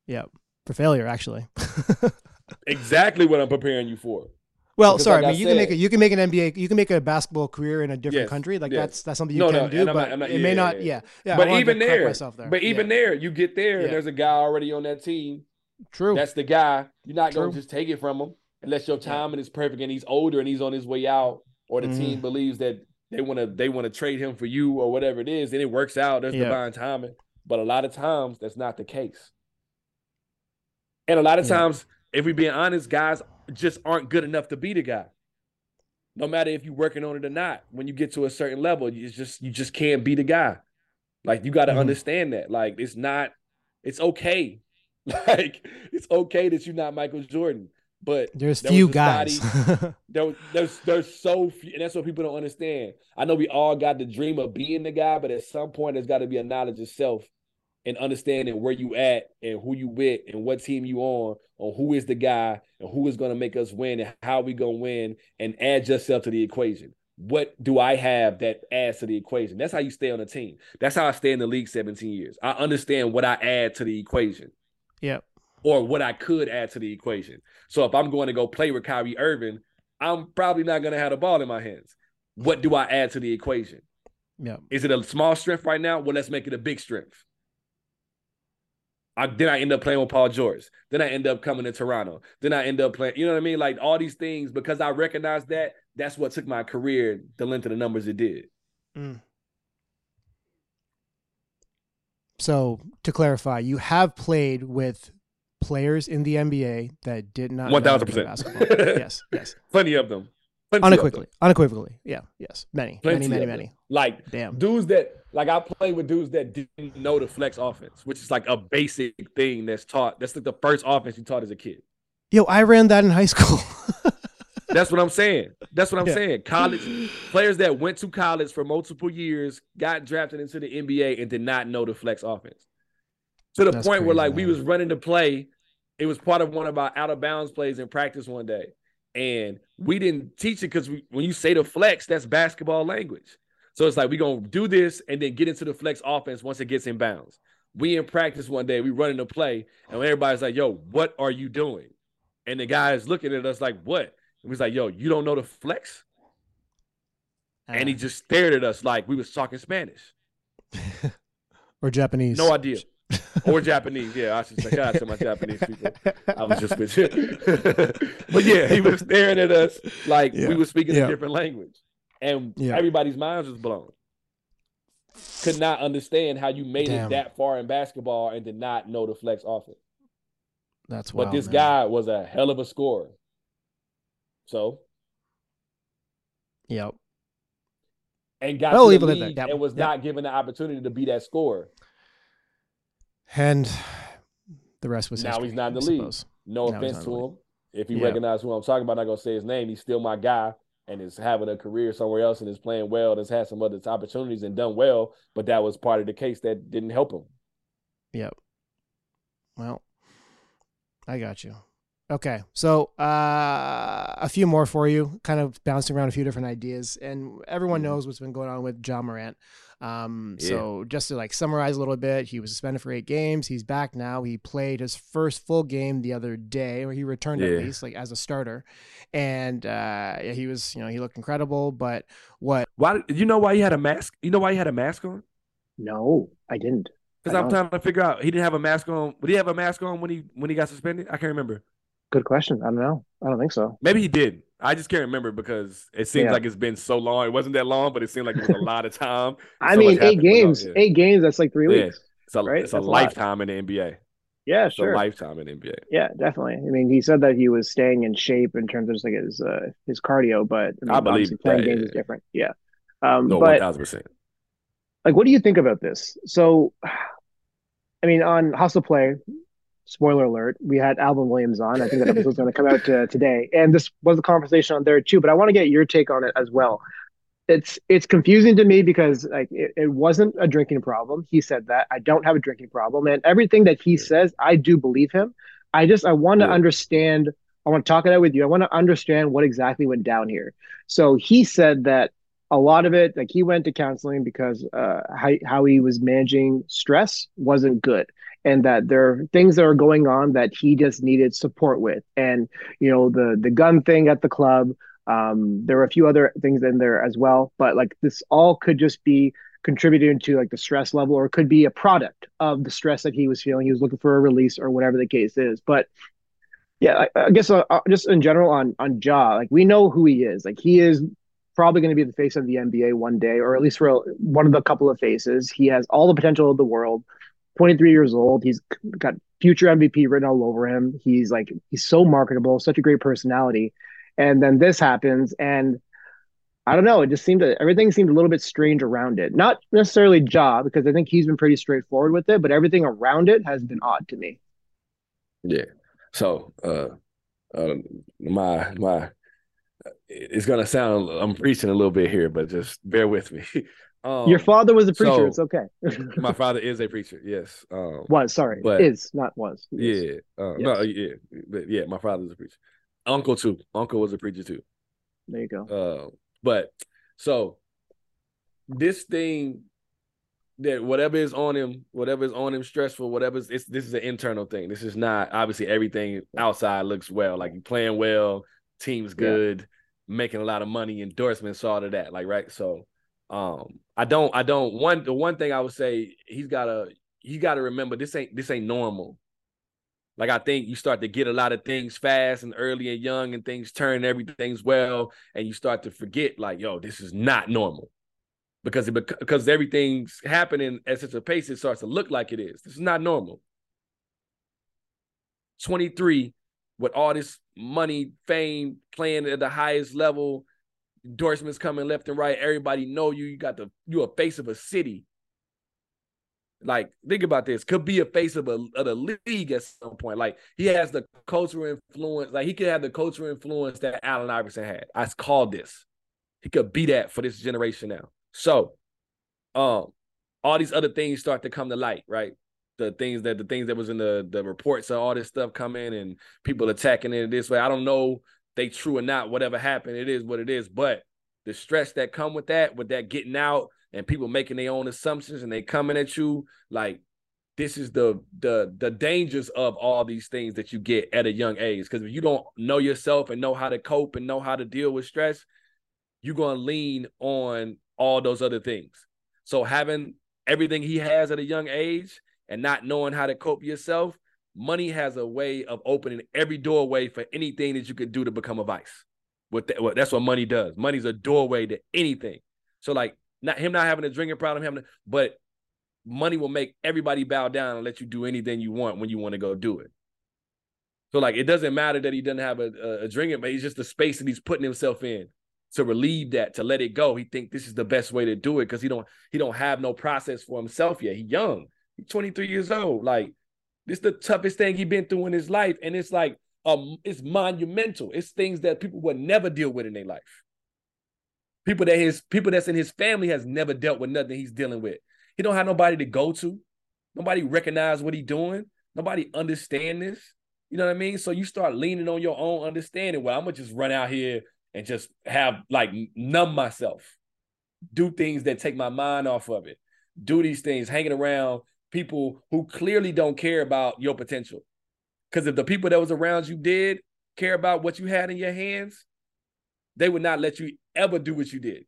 Yeah, for failure, actually. Exactly what I'm preparing you for. Well, Because sorry. like I I mean, you can make said- a you can make an N B A, you can make a basketball career in a different Yes, country. Like yes. that's that's something you No, can no, do, and I'm but not- I'm not- it may yeah, not. yeah, Yeah, yeah. I but wanted even to correct there, myself there. but even Yeah. there, you get there Yeah. and there's a guy already on that team. True. That's the guy. You're not True. gonna just take it from him unless your timing is perfect and he's older and he's on his way out, or the Mhm. team believes that they want to they want to trade him for you or whatever it is. Then it works out. There's Yeah. divine timing. But a lot of times that's not the case. And a lot of Yeah. times, if we're being honest, guys just aren't good enough to be the guy. No matter if you're working on it or not, when you get to a certain level, you just you just can't be the guy. Like you got to Mhm. understand that. Like it's not, it's okay. Like it's okay that you're not Michael Jordan. But There's there few was guys. somebody- there, was- there's there's so few, and that's what people don't understand. I know we all got the dream of being the guy, but at some point there's got to be a knowledge of self and understanding where you at and who you with and what team you on, on who is the guy and who is going to make us win and how we going to win, and add yourself to the equation. What do I have that adds to the equation? That's how you stay on the team. That's how I stay in the league seventeen years. I understand what I add to the equation. Yep. Or what I could add to the equation. So if I'm going to go play with Kyrie Irving, I'm probably not going to have the ball in my hands. What do I add to the equation? Yep. Is it a small strength right now? Well, let's make it a big strength. I, then I end up playing with Paul George. Then I end up coming to Toronto. Then I end up playing, you know what I mean? Like all these things, because I recognize that, that's what took my career the length of the numbers it did. Mm. So to clarify, you have played with players in the N B A that did not know one how thousand to play percent. basketball. Yes, yes. Plenty of them. Plenty Unequivocally. Of them. Unequivocally. Yeah, yes. Many, Plenty many, many, of them. many. Like Damn. dudes that, like I play with dudes that didn't know the flex offense, which is like a basic thing that's taught. That's like the first offense you taught as a kid. Yo, I ran that in high school. That's what I'm saying. That's what I'm Yeah. saying. College players that went to college for multiple years, got drafted into the N B A and did not know the flex offense. To the That's point where crazy, like we man. was running the play. It was part of one of our out of bounds plays in practice one day. And we didn't teach it because when you say the flex, that's basketball language. So it's like we're going to do this and then get into the flex offense once it gets in bounds. We in practice one day, we running the play, and everybody's like, yo, what are you doing? And the guy is looking at us like, what? And he's like, yo, you don't know the flex? And he just stared at us like we was talking Spanish. Or Japanese. No idea. Or Japanese. Yeah, I should say, shout out to my Japanese people. I was just with you. But yeah, he was staring at us like Yeah. we were speaking Yeah. a different language. And Yeah. everybody's minds was blown. Could not understand how you made Damn. it that far in basketball and did not know the flex offense. That's But wild, this man. guy was a hell of a scorer. So, Yep. and got I'll to leave the it at that. league Yep. and was Yep. not given the opportunity to be that scorer. And the rest was Now history, he's not in the I league. suppose. No Now he's offense not in to the him. If he Yeah. recognizes who I'm talking about, I'm not gonna say his name. He's still my guy and is having a career somewhere else and is playing well and has had some other opportunities and done well. But that was part of the case that didn't help him. Yep. Well, I got you. Okay. So uh, a few more for you, kind of bouncing around a few different ideas. And everyone Mhm. knows what's been going on with John Morant. Um, Yeah. So just to like summarize a little bit, he was suspended for eight games. He's back now. He played his first full game the other day, or he returned Yeah. at least like as a starter. And uh, yeah, he was, you know, he looked incredible. But what Why? You know why he had a mask? You know why he had a mask on? No, I didn't. Because I I'm don't. trying to figure out. He didn't have a mask on. Did he have a mask on when he when he got suspended? I can't remember. Good question. I don't know. I don't think so. Maybe he did. I just can't remember because it seems Yeah. like it's been so long. It wasn't that long, but it seemed like it was a lot of time. I So mean, much eight happened. But no, games. yeah. Eight games. That's like three Yeah. weeks. It's a, right? it's a That's a lot. lifetime in the N B A. Yeah, It's sure. a lifetime in the N B A. Yeah, definitely. I mean, he said that he was staying in shape in terms of just like his uh, his cardio, but I, mean, I believe obviously playing that, games yeah. is different. Yeah. Um, No, one but thousand percent. like, what do you think about this? So, I mean, on Hustle Play, spoiler alert, we had Alvin Williams on. I think that episode's going to come out uh, today, and this was a conversation on there too. But I want to get your take on it as well. It's it's confusing to me because like it, it wasn't a drinking problem. He said that I don't have a drinking problem, and everything that he says, I do believe him. I just I want to Yeah. understand. I want to talk it out with you. I want to understand what exactly went down here. So he said that a lot of it, like he went to counseling because uh, how how he was managing stress wasn't good, and that there are things that are going on that he just needed support with. And, you know, the the gun thing at the club, um, there were a few other things in there as well. But like this all could just be contributing to like the stress level, or it could be a product of the stress that he was feeling. He was looking for a release or whatever the case is. But yeah, I, I guess uh, uh, just in general on on Ja, like we know who he is. Like he is probably going to be the face of the N B A one day, or at least for a, one of the couple of faces. He has all the potential of the world. twenty-three years old. He's got future M V P written all over him. He's like he's so marketable, such a great personality. And then this happens, and I don't know. It just seemed to everything seemed a little bit strange around it. Not necessarily Ja, because I think he's been pretty straightforward with it, but everything around it has been odd to me. Yeah. So, uh, uh, my my, it's gonna sound I'm preaching a little bit here, but just bear with me. Um, Your father was a preacher. So, it's okay. My father is a preacher. Yes. Um, was sorry, but is not was. Yeah. Uh, yes. No. Yeah. But yeah. My father's a preacher. Uncle too. Uncle was a preacher too. There you go. Uh, but so this thing that whatever is on him, whatever is on him, stressful, whatever is, it's this is an internal thing. This is not obviously everything outside looks well. Like you playing well, team's good, yeah. making a lot of money, endorsements, all of that. Like right. So. Um, I don't, I don't, one, the one thing I would say, he's gotta, he gotta remember this ain't, this ain't normal. Like, I think you start to get a lot of things fast and early and young and things turn, everything's well. And you start to forget like, yo, this is not normal because it, because everything's happening at such a pace. It starts to look like it is. This is not normal. twenty-three with all this money, fame, playing at the highest level, endorsements coming left and right. Everybody know you. You got the you a face of a city. Like think about this. Could be a face of a of the league at some point. Like he has the cultural influence. Like he could have the cultural influence that Allen Iverson had. I called this. He could be that for this generation now. So, um, all these other things start to come to light. Right. The things that the things that was in the the reports of all this stuff coming and people attacking it this way. I don't know. They true or not, whatever happened, it is what it is. But the stress that come with that, with that getting out and people making their own assumptions and they coming at you, like this is the the the dangers of all these things that you get at a young age. Because if you don't know yourself and know how to cope and know how to deal with stress, you're gonna lean on all those other things. So having everything he has at a young age and not knowing how to cope yourself, money has a way of opening every doorway for anything that you could do to become a vice. With that, well, that's what money does. Money's a doorway to anything. So like not him not having a drinking problem, having, but money will make everybody bow down and let you do anything you want when you want to go do it. So like it doesn't matter that he doesn't have a, a, a drinking, but it's just the space that he's putting himself in to relieve that, to let it go. He think this is the best way to do it because he don't he don't have no process for himself yet. He's young. He's twenty-three years old. Like. This is the toughest thing he's been through in his life. And it's like, um, it's monumental. It's things that people would never deal with in their life. People that his people that's in his family has never dealt with nothing he's dealing with. He don't have nobody to go to. Nobody recognize what he's doing. Nobody understand this. You know what I mean? So you start leaning on your own understanding. Well, I'm going to just run out here and just have, like, numb myself. Do things that take my mind off of it. Do these things, hanging around people who clearly don't care about your potential. Because if the people that was around you did care about what you had in your hands, they would not let you ever do what you did.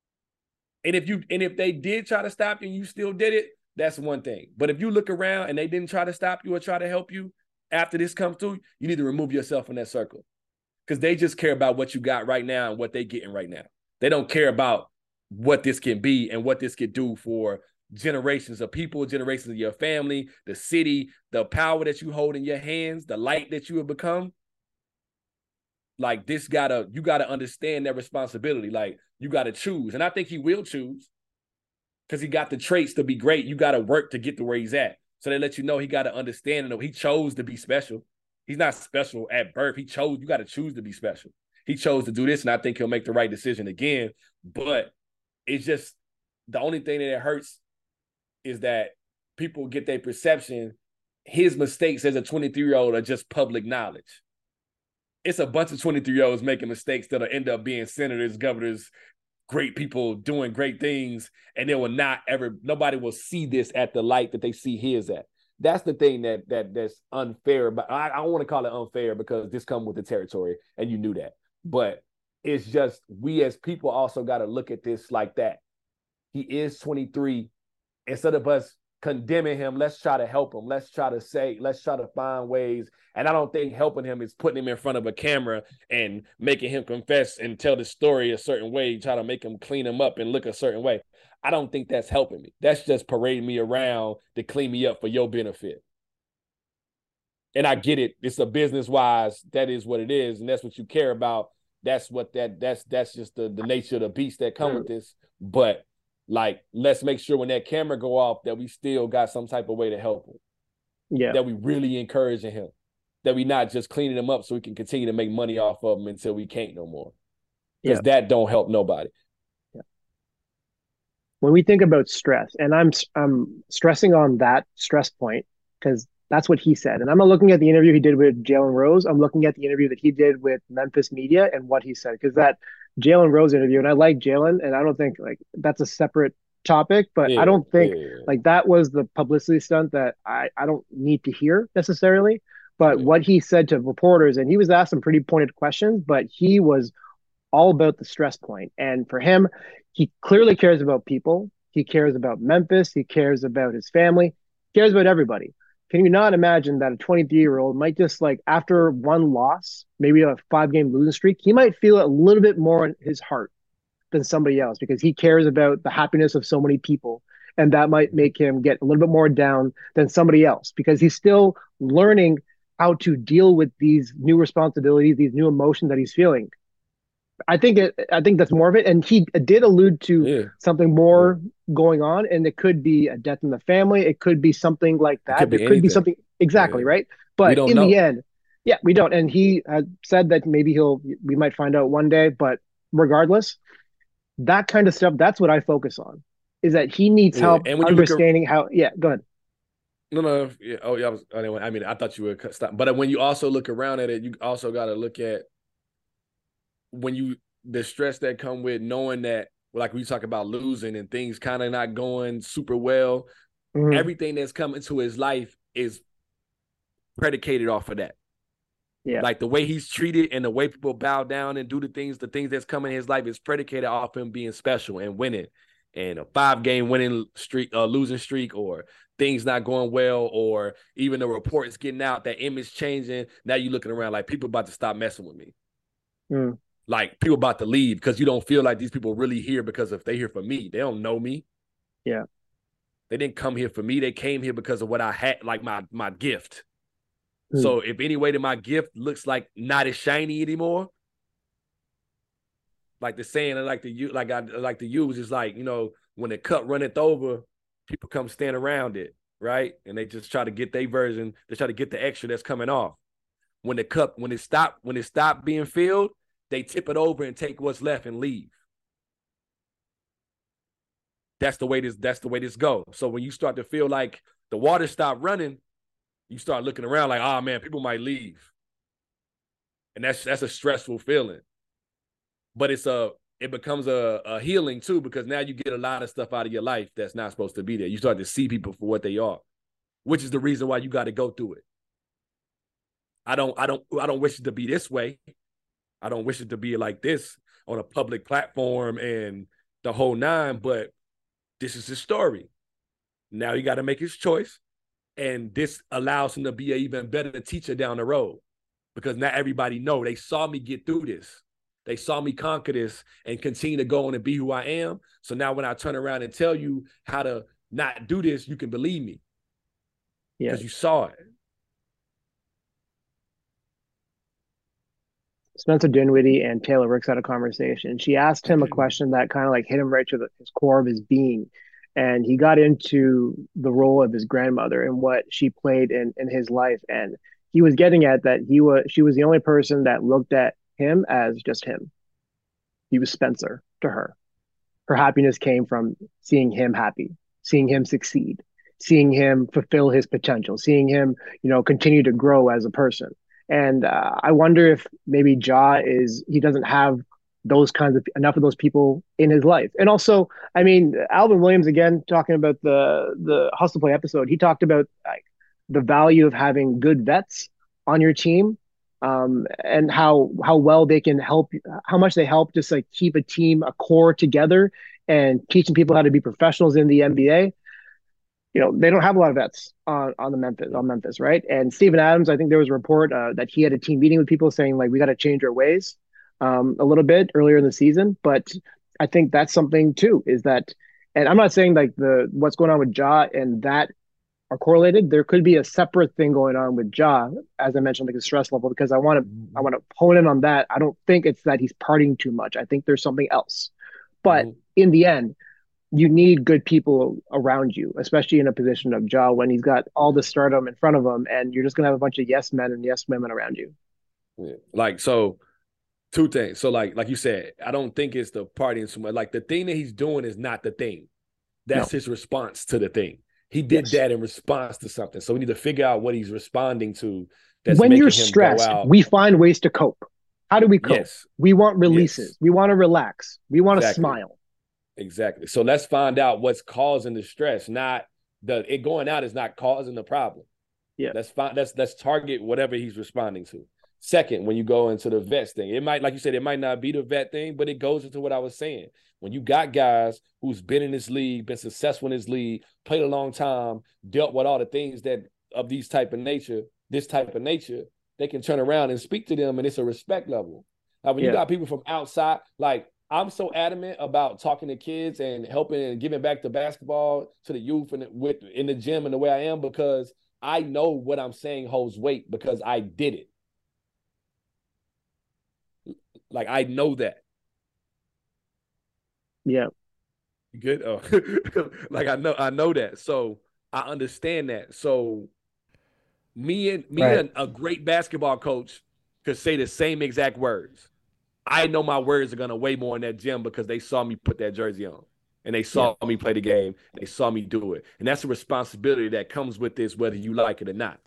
And if you and if they did try to stop you and you still did it, that's one thing. But if you look around and they didn't try to stop you or try to help you after this comes through, you need to remove yourself from that circle. Because they just care about what you got right now and what they're getting right now. They don't care about what this can be and what this could do for generations of people, generations of your family, the city, the power that you hold in your hands, the light that you have become. Like this gotta, you gotta understand that responsibility. Like you gotta choose. And I think he will choose because he got the traits to be great. You gotta work to get to where he's at. So they let you know he gotta understand it. He chose to be special. He's not special at birth. He chose, you gotta choose to be special. He chose to do this, and I think he'll make the right decision again. But it's just the only thing that it hurts is that people get their perception. His mistakes as a twenty-three-year-old are just public knowledge. It's a bunch of twenty-three-year-olds making mistakes that'll end up being senators, governors, great people doing great things, and they will not ever, nobody will see this at the light that they see his at. that's the thing that that that's unfair. But I, I don't want to call it unfair because this comes with the territory, and you knew that. But it's just we as people also got to look at this like that. He is twenty-three. Instead of us condemning him, let's try to help him. Let's try to say, let's try to find ways. And I don't think helping him is putting him in front of a camera and making him confess and tell the story a certain way, try to make him clean him up and look a certain way. I don't think that's helping me. That's just parading me around to clean me up for your benefit. And I get it. It's a business wise. That is what it is. And that's what you care about. That's what that, that's, that's just the, the nature of the beast that come with this. But like, let's make sure when that camera go off that we still got some type of way to help him. Yeah. That we really encouraging him. That we not just cleaning him up so we can continue to make money off of him until we can't no more. Because yeah. that don't help nobody. Yeah. When we think about stress, and I'm I'm stressing on that stress point because that's what he said. And I'm not looking at the interview he did with Jalen Rose. I'm looking at the interview that he did with Memphis Media and what he said. Because that Jalen Rose interview, and I like Jalen, and I don't think like that's a separate topic, but yeah, I don't think yeah. like that was the publicity stunt that I, I don't need to hear necessarily. But yeah. what he said to reporters, and he was asked some pretty pointed questions, but he was all about the stress point. And for him, he clearly cares about people. He cares about Memphis. He cares about his family. He cares about everybody. Can you not imagine that a twenty-three-year-old might just like after one loss, maybe a five-game losing streak, he might feel a little bit more in his heart than somebody else because he cares about the happiness of so many people. And that might make him get a little bit more down than somebody else because he's still learning how to deal with these new responsibilities, these new emotions that he's feeling. I think it, I think that's more of it. And he did allude to yeah. something more yeah. going on, and it could be a death in the family. It could be something like that. It could there could anything. be something exactly yeah. right. But in know. the end, yeah, we don't. And he had said that maybe he'll. We might find out one day. But regardless, that kind of stuff. That's what I focus on. Is that he needs yeah. help and understanding how. Yeah, go ahead. No, no. Yeah, oh, yeah. I, was, anyway, I mean, I thought you would stop. But when you also look around at it, you also got to look at. When you the stress that come with knowing that, like we talk about losing and things kind of not going super well, mm-hmm. everything that's come into his life is predicated off of that. Yeah, like the way he's treated and the way people bow down and do the things, the things that's coming in his life is predicated off him being special and winning, and a five game winning streak, uh, losing streak, or things not going well, or even the reports getting out that image changing. Now you looking around like people about to stop messing with me. Mm. Like people about to leave because you don't feel like these people really here because if they here for me, they don't know me. Yeah. They didn't come here for me. They came here because of what I had, like my my gift. Mm. So if any way that my gift looks like not as shiny anymore, like the saying I like to use, like I like to use is like, you know, when the cup runneth over, people come stand around it, right? And they just try to get their version, they try to get the extra that's coming off. When the cup, when it stopped, when it stopped being filled, they tip it over and take what's left and leave. That's the way this, that's the way this goes. So when you start to feel like the water stopped running, you start looking around like, oh man, people might leave. And that's that's a stressful feeling. But it's a it becomes a, a healing too, because now you get a lot of stuff out of your life that's not supposed to be there. You start to see people for what they are, which is the reason why you got to go through it. I don't, I don't, I don't wish it to be this way. I don't wish it to be like this on a public platform and the whole nine, but this is his story. Now he got to make his choice. And this allows him to be an even better teacher down the road because not everybody know. They saw me get through this. They saw me conquer this and continue to go on and be who I am. So now when I turn around and tell you how to not do this, you can believe me. Yeah. Because you saw it. Spencer Dinwiddie and Taylor Ricks had a conversation. She asked him a question that kind of like hit him right to the, his core of his being. And he got into the role of his grandmother and what she played in, in his life. And he was getting at that he was she was the only person that looked at him as just him. He was Spencer to her. Her happiness came from seeing him happy, seeing him succeed, seeing him fulfill his potential, seeing him, you know, continue to grow as a person. And uh, I wonder if maybe Ja is, he doesn't have those kinds of, enough of those people in his life. And also, I mean, Alvin Williams, again, talking about the, the Hustle Play episode, he talked about like the value of having good vets on your team, um, and how how well they can help, how much they help just like keep a team, a core together, and teaching people how to be professionals in the N B A. You know, they don't have a lot of vets on on the Memphis on Memphis, right? And Steven Adams, I think there was a report uh, that he had a team meeting with people saying like we got to change our ways um, a little bit earlier in the season. But I think that's something too, is that, and I'm not saying like the what's going on with Ja and that are correlated. There could be a separate thing going on with Ja, as I mentioned, like the stress level, because I want to I want to hone in on that. I don't think it's that he's partying too much. I think there's something else. But mm-hmm. in the end, you need good people around you, especially in a position of Ja when he's got all the stardom in front of him, and you're just gonna have a bunch of yes men and yes women around you. Yeah. Like so, two things. So like like you said, I don't think it's the partying so much. Like the thing that he's doing is not the thing. That's no. his response to the thing. He did yes. that in response to something. So we need to figure out what he's responding to. That's when making you're him stressed, go out. We find ways to cope. How do we cope? Yes. We want releases. Yes. We want to relax. We want exactly. to smile. Exactly. So let's find out what's causing the stress. Not the it going out is not causing the problem. Yeah. Let's find let's let's target whatever he's responding to. Second, when you go into the vets thing, it might, like you said, it might not be the vet thing, but it goes into what I was saying. When you got guys who's been in this league, been successful in this league, played a long time, dealt with all the things that of these type of nature, this type of nature, they can turn around and speak to them, and it's a respect level. Now, when yeah. you got people from outside, like I'm so adamant about talking to kids and helping and giving back to basketball, to the youth and with in the gym and the way I am, because I know what I'm saying holds weight because I did it. Like I know that. Yeah. You good? Oh, like I know, I know that. So I understand that. So me and me right. and a great basketball coach could say the same exact words. I know my words are going to weigh more in that gym because they saw me put that jersey on and they saw yeah. me play the game. They saw me do it. And that's a responsibility that comes with this, whether you like it or not.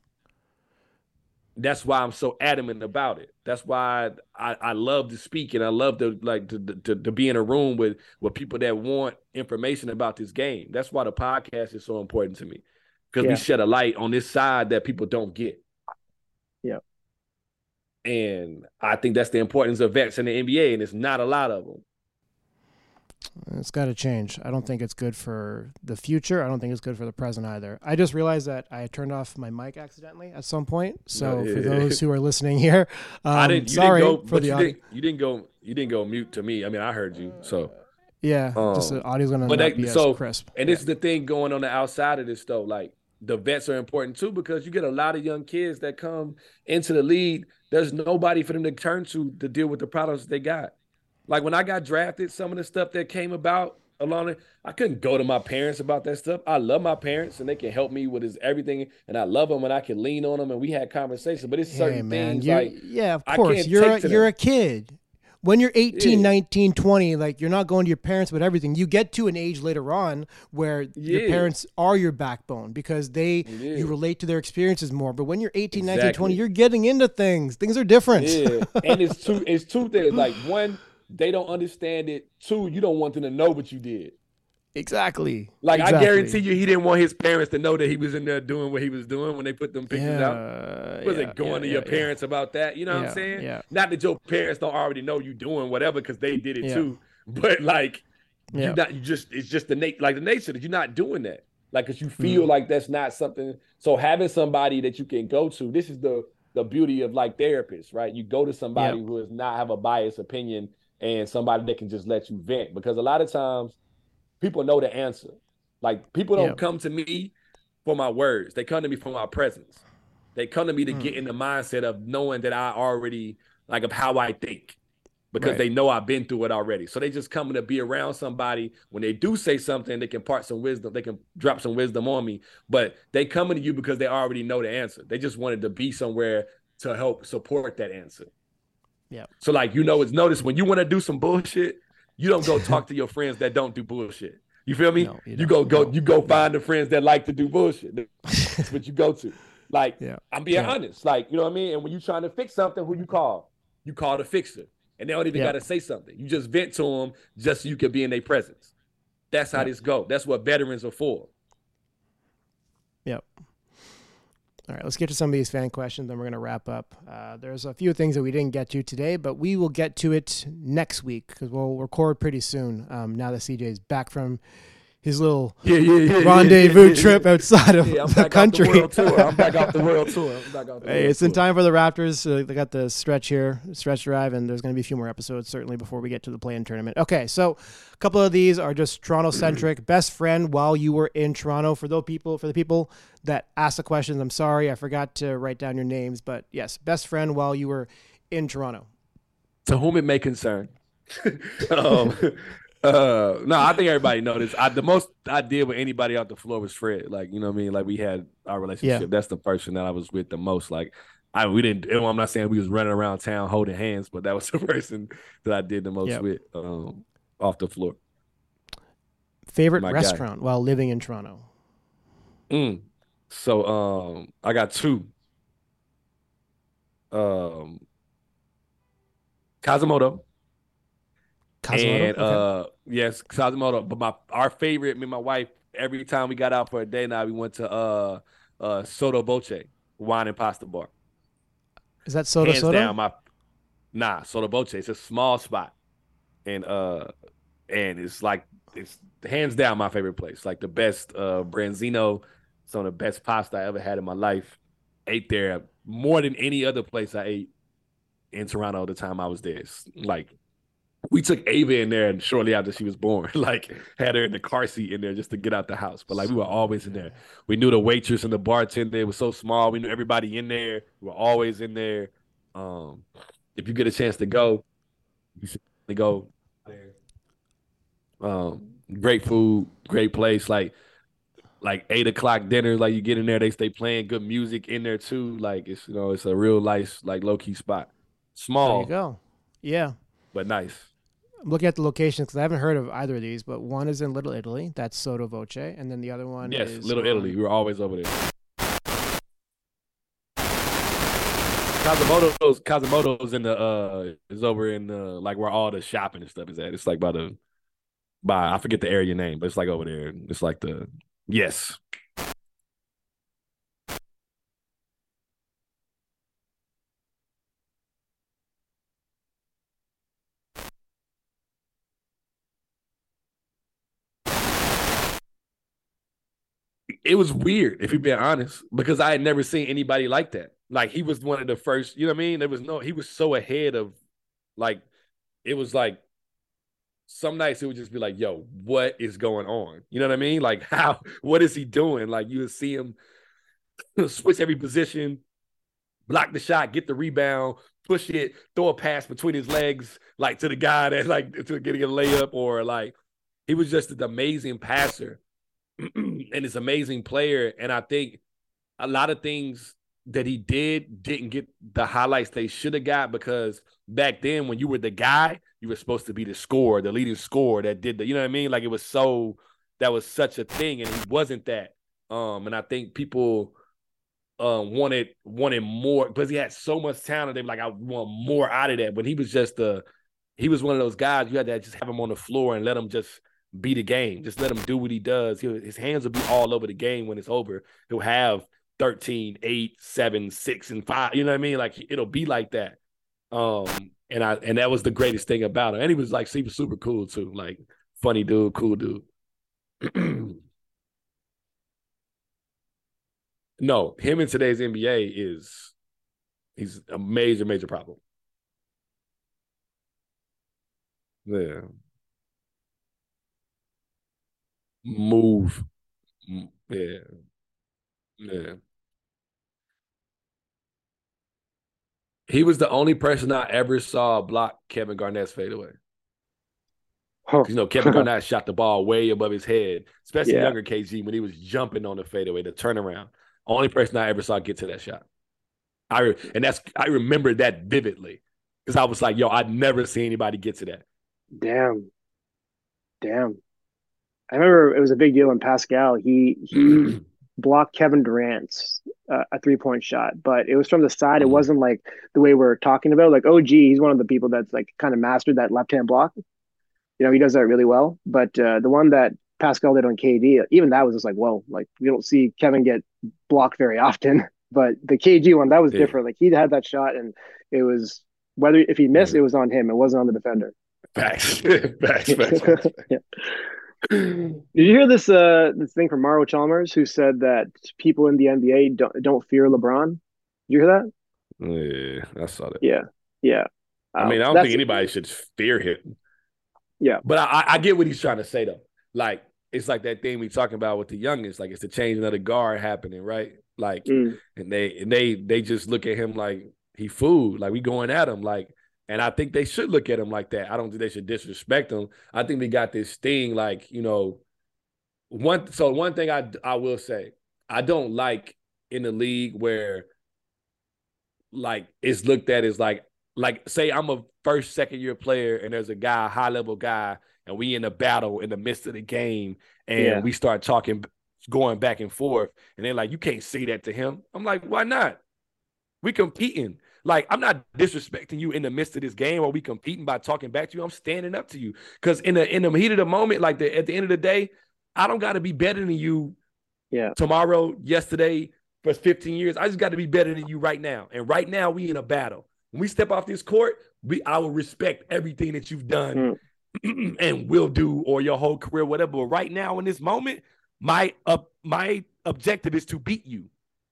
That's why I'm so adamant about it. That's why I, I love to speak and I love to like to, to, to be in a room with, with people that want information about this game. That's why the podcast is so important to me, because yeah. we shed a light on this side that people don't get. Yeah. And I think that's the importance of vets in the N B A, and it's not a lot of them. It's got to change. I don't think it's good for the future. I don't think it's good for the present either. I just realized that I turned off my mic accidentally at some point. So no, yeah, for those who are listening here, um, I didn't, you sorry didn't go, for the you audio. Didn't, you didn't go. You didn't go mute to me. I mean, I heard you. So yeah, um, just the audio's gonna not that, be so, as crisp. And yeah. this is the thing going on the outside of this though. Like the vets are important too, because you get a lot of young kids that come into the league. There's nobody for them to turn to to deal with the problems that they got. Like when I got drafted, some of the stuff that came about along it, I couldn't go to my parents about that stuff. I love my parents and they can help me with this, everything. And I love them and I can lean on them and we had conversations. But it's certain hey, man, things like, yeah, of course. You're a, you're a kid. When you're eighteen, yeah. nineteen, twenty, like you're not going to your parents with everything. You get to an age later on where yeah. your parents are your backbone because they yeah. you relate to their experiences more. But when you're eighteen, exactly. nineteen, twenty, you're getting into things. Things are different. Yeah. And it's two it's two things. Like one, they don't understand it. Two, you don't want them to know what you did. Exactly. Like exactly. I guarantee you he didn't want his parents to know that he was in there doing what he was doing when they put them pictures yeah, out. Was yeah, it going yeah, to yeah, your yeah. parents about that? You know yeah, what I'm saying? Yeah. Not that your parents don't already know you doing whatever because they did it yeah. too. But like yeah. you not you just it's just the nature like the nature that you're not doing that. Like because you feel mm. like that's not something. So having somebody that you can go to, this is the the beauty of like therapists, right? You go to somebody yep. who does not have a biased opinion and somebody that can just let you vent. Because a lot of times people know the answer. Like people don't yep. come to me for my words. They come to me for my presence. They come to me to mm. get in the mindset of knowing that I already, like of how I think, because right. they know I've been through it already. So they just coming to be around somebody. When they do say something, they can part some wisdom. They can drop some wisdom on me, but they coming to you because they already know the answer. They just wanted to be somewhere to help support that answer. Yeah. So like, you know, it's notice when you want to do some bullshit, you don't go talk to your friends that don't do bullshit. You feel me? No, you, you go go no, you go no. find the friends that like to do bullshit. That's what you go to. Like yeah. I'm being yeah. honest. Like, you know what I mean? And when you're trying to fix something, who you call? You call the fixer. And they don't even yeah. gotta say something. You just vent to them just so you can be in their presence. That's how yeah. this go. That's what veterans are for. Yep. All right, let's get to some of these fan questions, then we're going to wrap up. Uh, there's a few things that we didn't get to today, but we will get to it next week because we'll record pretty soon um, now that C J's back from his little yeah, yeah, yeah, rendezvous yeah, yeah, yeah, trip outside of yeah, I'm the back country. Off the world tour. I'm back off the world tour. I'm back off the Hey, world it's in tour. time for the Raptors. Uh, they got the stretch here, stretch drive, and there's going to be a few more episodes certainly before we get to the play-in tournament. Okay, so a couple of these are just Toronto-centric. Best friend while you were in Toronto. For those people, for the people that asked the questions, I'm sorry I forgot to write down your names, but yes, best friend while you were in Toronto. To whom it may concern. um, uh, no, I think everybody noticed. I, the most I did with anybody off the floor was Fred. Like, you know what I mean? Like, we had our relationship. Yeah. That's the person that I was with the most. Like, I we didn't. I'm not saying we was running around town holding hands, but that was the person that I did the most Yep. with um, off the floor. Favorite My guy. restaurant while living in Toronto? Mm. So um, I got two. Um, Kazumoto. Kazumoto? And Okay. uh, yes, Kazumoto. But my our favorite, me and my wife, every time we got out for a day now, we went to uh uh Soto Boche wine and pasta bar. Is that Soda Hands Soda? down, my nah Soto Boche. It's a small spot, and uh, and it's like it's hands down my favorite place. Like the best uh branzino, some of the best pasta I ever had in my life. Ate there more than any other place I ate in Toronto the time I was there. It's like. We took Ava in there, and shortly after she was born, like had her in the car seat in there just to get out the house. But like we were always in there. We knew the waitress and the bartender. It was so small. We knew everybody in there. We were always in there. Um, if you get a chance to go, you should go there. Um, great food, great place. Like like eight o'clock dinner. Like you get in there, they stay playing good music in there too. Like it's you know it's a real nice like low key spot. Small, There you go. Yeah. but nice. I'm looking at the locations because I haven't heard of either of these, but one is in Little Italy. That's Soto Voce. And then the other one Yes, is Little on- Italy. We were always over there. Kazumoto's Kazumoto's in the uh is over in the like where all the shopping and stuff is at. It's like by the by I forget the area name, but it's like over there. It's like the yes. It was weird, if you're being honest, because I had never seen anybody like that. Like he was one of the first, you know what I mean? There was no, he was so ahead of, like, it was like some nights it would just be like, yo, what is going on? You know what I mean? Like how, what is he doing? Like you would see him switch every position, block the shot, get the rebound, push it, throw a pass between his legs, like to the guy that like to getting a layup, or like he was just an amazing passer. And this amazing player. And I think a lot of things that he did didn't get the highlights they should have got, because back then when you were the guy, you were supposed to be the scorer, the leading scorer that did the, you know what I mean? Like it was so, that was such a thing, and he wasn't that. Um, and I think people um wanted wanted more because he had so much talent. They were like, I want more out of that. But he was just a, he was one of those guys you had to just have him on the floor and let him just be the game. Just let him do what he does. He'll, his hands will be all over the game when it's over. He'll have thirteen, eight, seven, six, and five. You know what I mean? Like it'll be like that. Um, and I and that was the greatest thing about him. And he was like, he was super cool too. Like funny dude, cool dude. No, him in today's N B A is he's a major, major problem. Yeah. Move. Yeah. Yeah. He was the only person I ever saw block Kevin Garnett's fadeaway. Huh. You know, Kevin Garnett shot the ball way above his head, especially Yeah. younger K G when he was jumping on the fadeaway, the turnaround. Only person I ever saw get to that shot. I re- and that's I remember that vividly because I was like, yo, I'd never see anybody get to that. Damn. Damn. I remember it was a big deal in Pascal. He he blocked Kevin Durant's uh, a three point shot, but it was from the side. It Mhm. wasn't like the way we're talking about. Like, oh, gee, he's one of the people that's like kind of mastered that left hand block. You know, he does that really well. But uh, the one that Pascal did on K D, even that was just like, whoa, like we don't see Kevin get blocked very often. But the K G one, that was Yeah. different. Like he had that shot, and it was whether if he missed, Yeah. it was on him. It wasn't on the defender. Facts. facts, facts, facts. Yeah. Did you hear this uh this thing from Mauro Chalmers, who said that people in the N B A don't don't fear LeBron? Did you hear that? Yeah, I saw that. Yeah, yeah. I mean, I Um, don't think that's- anybody should fear him. Yeah, But I, I get what he's trying to say, though. Like, it's like that thing we talking about with the youngest. Like, it's the changing of the guard happening, right? Like, Mm. and they and they they just look at him like he fooled. Like, we going at him. Like, and I think they should look at him like that. I don't think they should disrespect him. I think we got this thing, like, you know, one. So one thing I I will say, I don't like in the league where, like, it's looked at as like, like, say I'm a first, second year player and there's a guy, high level guy, and we in a battle in the midst of the game and Yeah. we start talking, going back and forth. And they're like, you can't say that to him. I'm like, why not? We competing. Like, I'm not disrespecting you in the midst of this game or we competing by talking back to you. I'm standing up to you. Because in the in the heat of the moment, like the, at the end of the day, I don't got to be better than you yeah, tomorrow, yesterday, for fifteen years. I just got to be better than you right now. And right now, we in a battle. When we step off this court, we I will respect everything that you've done Mm. and will do, or your whole career, whatever. But right now, in this moment, my uh, my objective is to beat you.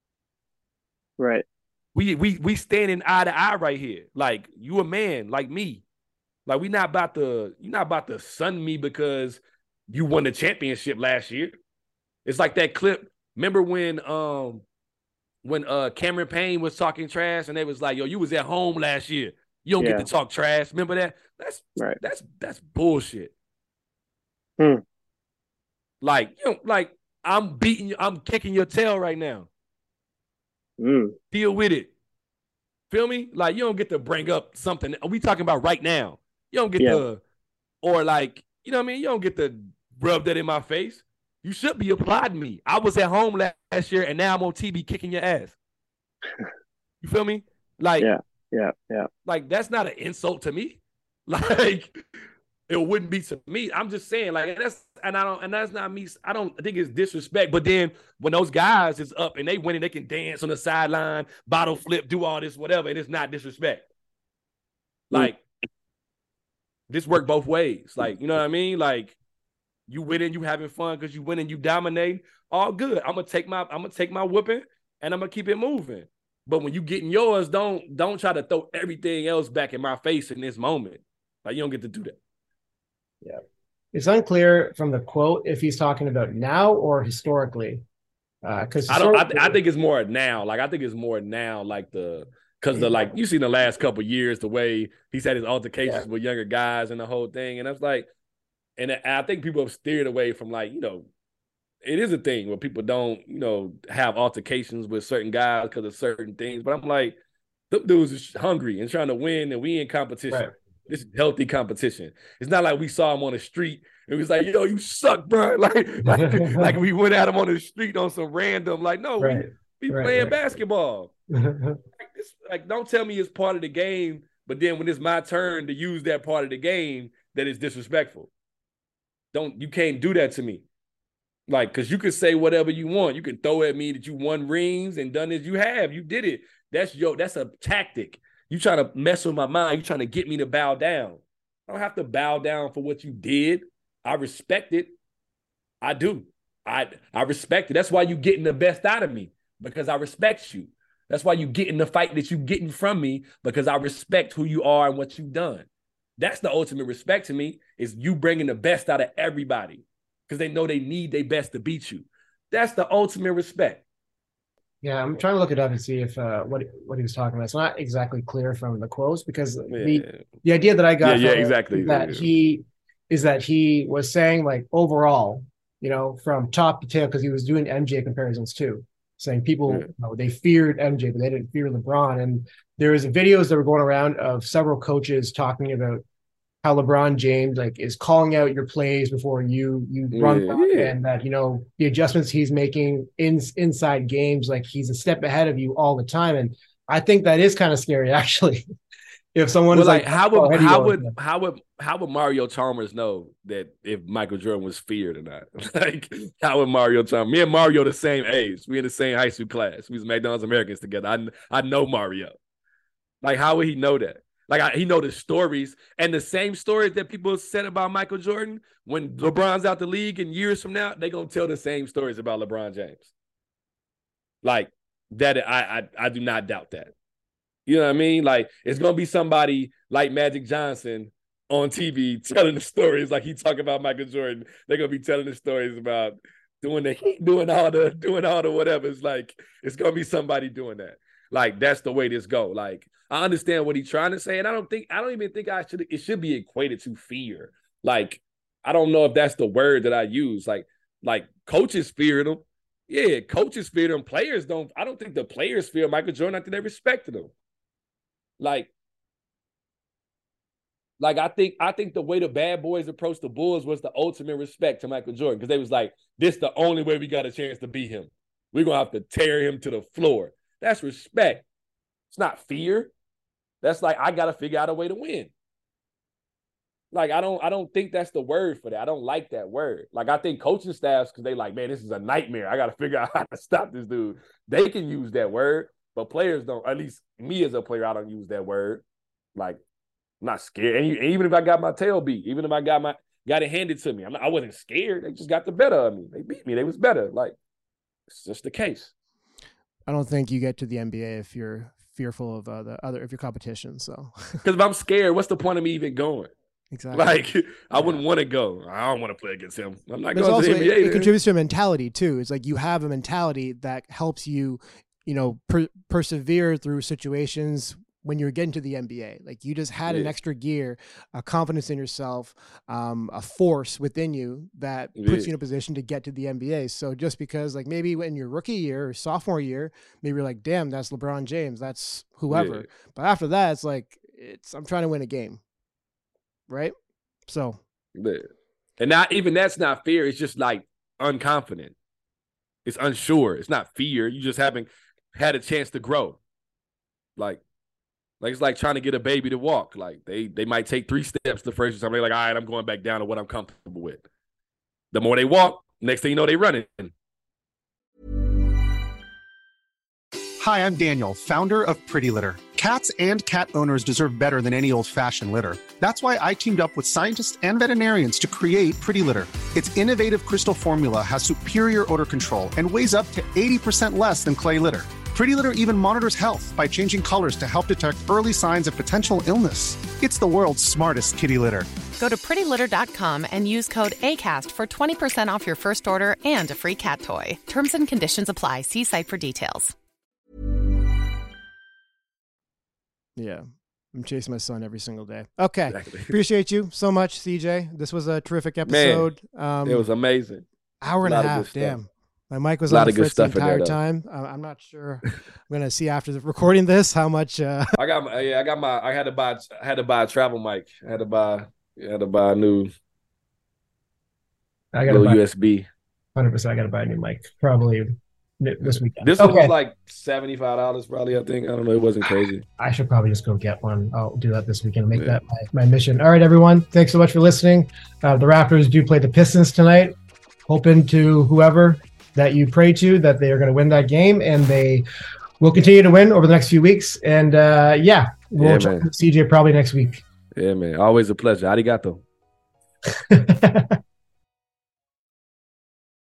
right. We we we standing eye to eye right here. Like, you a man like me. Like, we not about to you're not about to sun me because you won the championship last year. It's like that clip. Remember when um when uh Cameron Payne was talking trash and they was like, yo, you was at home last year. You don't Yeah. get to talk trash. Remember that? That's Right. that's that's bullshit. Hmm. Like, you know, like I'm beating you, I'm kicking your tail right now. Mm. Deal with it. Feel me? Like, you don't get to bring up something. We talking about right now. You don't get Yeah. to, or like, you know what I mean? You don't get to rub that in my face. You should be applauding me. I was at home last year and now I'm on T V kicking your ass. You feel me? Like, Yeah, yeah, yeah. like that's not an insult to me. Like, it wouldn't be to me. I'm just saying, like, and that's and I don't and that's not me. I don't think it's disrespect. But then when those guys is up and they winning, they can dance on the sideline, bottle flip, do all this, whatever, and it's not disrespect. Like, this work both ways. Like, you know what I mean? Like, you winning, you having fun because you winning, you dominate. All good. I'm gonna take my I'm gonna take my whooping and I'm gonna keep it moving. But when you getting yours, don't don't try to throw everything else back in my face in this moment. Like, you don't get to do that. Yeah. It's unclear from the quote if he's talking about now or historically. Because I don't. I, th- I think it's more now. Like, I think it's more now. Like the because the like you see the last couple years the way he's had his altercations Yeah. with younger guys and the whole thing, and I was like, and I think people have steered away from, like, you know, it is a thing where people don't, you know, have altercations with certain guys because of certain things. But I'm like, them dudes is hungry and trying to win, and we in competition. Right. This is healthy competition. It's not like we saw him on the street. It was like, yo, you suck, bro. Like, like, like we went at him on the street on some random, like, no, Right. we, we Right, playing right. basketball. Like, it's, like, don't tell me it's part of the game, but then when it's my turn to use that part of the game, that is disrespectful. Don't you can't do that to me. Like, because you can say whatever you want. You can throw at me that you won rings and done as you have. You did it. That's your that's a tactic. You trying to mess with my mind. You trying to get me to bow down. I don't have to bow down for what you did. I respect it. I do. I I respect it. That's why you getting the best out of me, because I respect you. That's why you getting the fight that you getting from me, because I respect who you are and what you've done. That's the ultimate respect to me, is you bringing the best out of everybody because they know they need their best to beat you. That's the ultimate respect. Yeah, I'm trying to look it up and see if uh, what what he was talking about. It's not exactly clear from the quotes because the Yeah. the idea that I got Yeah, yeah, from it exactly. is that Yeah. he is that he was saying, like, overall, you know, from top to tail, because he was doing M J comparisons too, saying people, Yeah. you know, they feared M J, but they didn't fear LeBron. And there was videos that were going around of several coaches talking about how LeBron James, like, is calling out your plays before you you run Yeah, them, yeah. and that, you know, the adjustments he's making in inside games, like, he's a step ahead of you all the time. And I think that is kind of scary, actually. if someone well, is like, like, how oh, would how, how would would how would how would Mario Chalmers know that if Michael Jordan was feared or not? Like, how would Mario Chalmers? Me and Mario the same age. We in the same high school class. We was McDonald's Americans together. I I know Mario. Like, how would he know that? Like, I, he know the stories and the same stories that people said about Michael Jordan. When LeBron's out the league in years from now, they gonna tell the same stories about LeBron James. Like that, I I, I do not doubt that. You know what I mean? Like, it's gonna be somebody like Magic Johnson on T V telling the stories like he talking about Michael Jordan. They're gonna be telling the stories about doing the doing all the doing all the whatever. It's like it's gonna be somebody doing that. Like, that's the way this go. Like, I understand what he's trying to say, and I don't think I don't even think I should. It should be equated to fear. Like, I don't know if that's the word that I use. Like, like coaches feared him. Yeah, coaches feared him. Players don't. I don't think the players fear Michael Jordan. I think they respected him. Like, like I think I think the way the bad boys approached the Bulls was the ultimate respect to Michael Jordan, because they was like, this is the only way we got a chance to beat him. We're gonna have to tear him to the floor. That's respect. It's not fear. That's like, I gotta figure out a way to win. Like, I don't I don't think that's the word for that. I don't like that word. Like, I think coaching staffs, because they like, man, this is a nightmare. I gotta figure out how to stop this dude. They can use that word. But players don't, at least me as a player, I don't use that word. Like, I'm not scared. And even if I got my tail beat, even if I got my got it handed to me, I'm not, I wasn't scared. They just got the better of me. They beat me. They was better. Like, it's just the case. I don't think you get to the N B A if you're fearful of uh, the other, of your competition. So, because if I'm scared, what's the point of me even going? Exactly. Like, I yeah. wouldn't want to go. I don't want to play against him. I'm not but going also, to the N B A. It, it then. contributes to a mentality too. It's like you have a mentality that helps you, you know, per- persevere through situations when you're getting to the N B A. Like, you just had yeah. an extra gear, a confidence in yourself, um, a force within you that puts yeah. you in a position to get to the N B A. So just because, like, maybe in your rookie year or sophomore year, maybe you're like, damn, that's LeBron James, that's whoever. Yeah. But after that, it's like, it's I'm trying to win a game, right? So, yeah. and not even that's not fear. It's just like unconfident. It's unsure. It's not fear. You just haven't had a chance to grow. Like, like it's like trying to get a baby to walk. Like, they they might take three steps the first time. They're like, all right, I'm going back down to what I'm comfortable with. The more they walk, next thing you know, they running. Hi, I'm Daniel, founder of Pretty Litter. Cats and cat owners deserve better than any old-fashioned litter. That's why I teamed up with scientists and veterinarians to create Pretty Litter. Its innovative crystal formula has superior odor control and weighs up to eighty percent less than clay litter. Pretty Litter even monitors health by changing colors to help detect early signs of potential illness. It's the world's smartest kitty litter. Go to pretty litter dot com and use code ACAST for twenty percent off your first order and a free cat toy. Terms and conditions apply. See site for details. Yeah. I'm chasing my son every single day. Okay. Exactly. Appreciate you so much, C J. This was a terrific episode. Man, um, it was amazing. Hour and a, a half. Damn. My mic was a lot on of the good fritz the stuff entire there, time. Uh, I'm not sure. I'm gonna see after the recording this how much. Uh... I got my, yeah, I got my. I had to buy. I had to buy a travel mic. I had to buy. I had to buy a new. I got a U S B. one hundred percent. I got to buy a new mic. Probably this weekend. This okay. one was like seventy-five dollars probably, I think. I don't know. It wasn't crazy. I should probably just go get one. I'll do that this weekend. Make yeah. that my, my mission. All right, everyone. Thanks so much for listening. Uh, the Raptors do play the Pistons tonight. Hoping to whoever that you pray to that they are going to win that game, and they will continue to win over the next few weeks. And uh, yeah, we'll yeah, check with C J probably next week. Yeah, man. Always a pleasure. Arigato.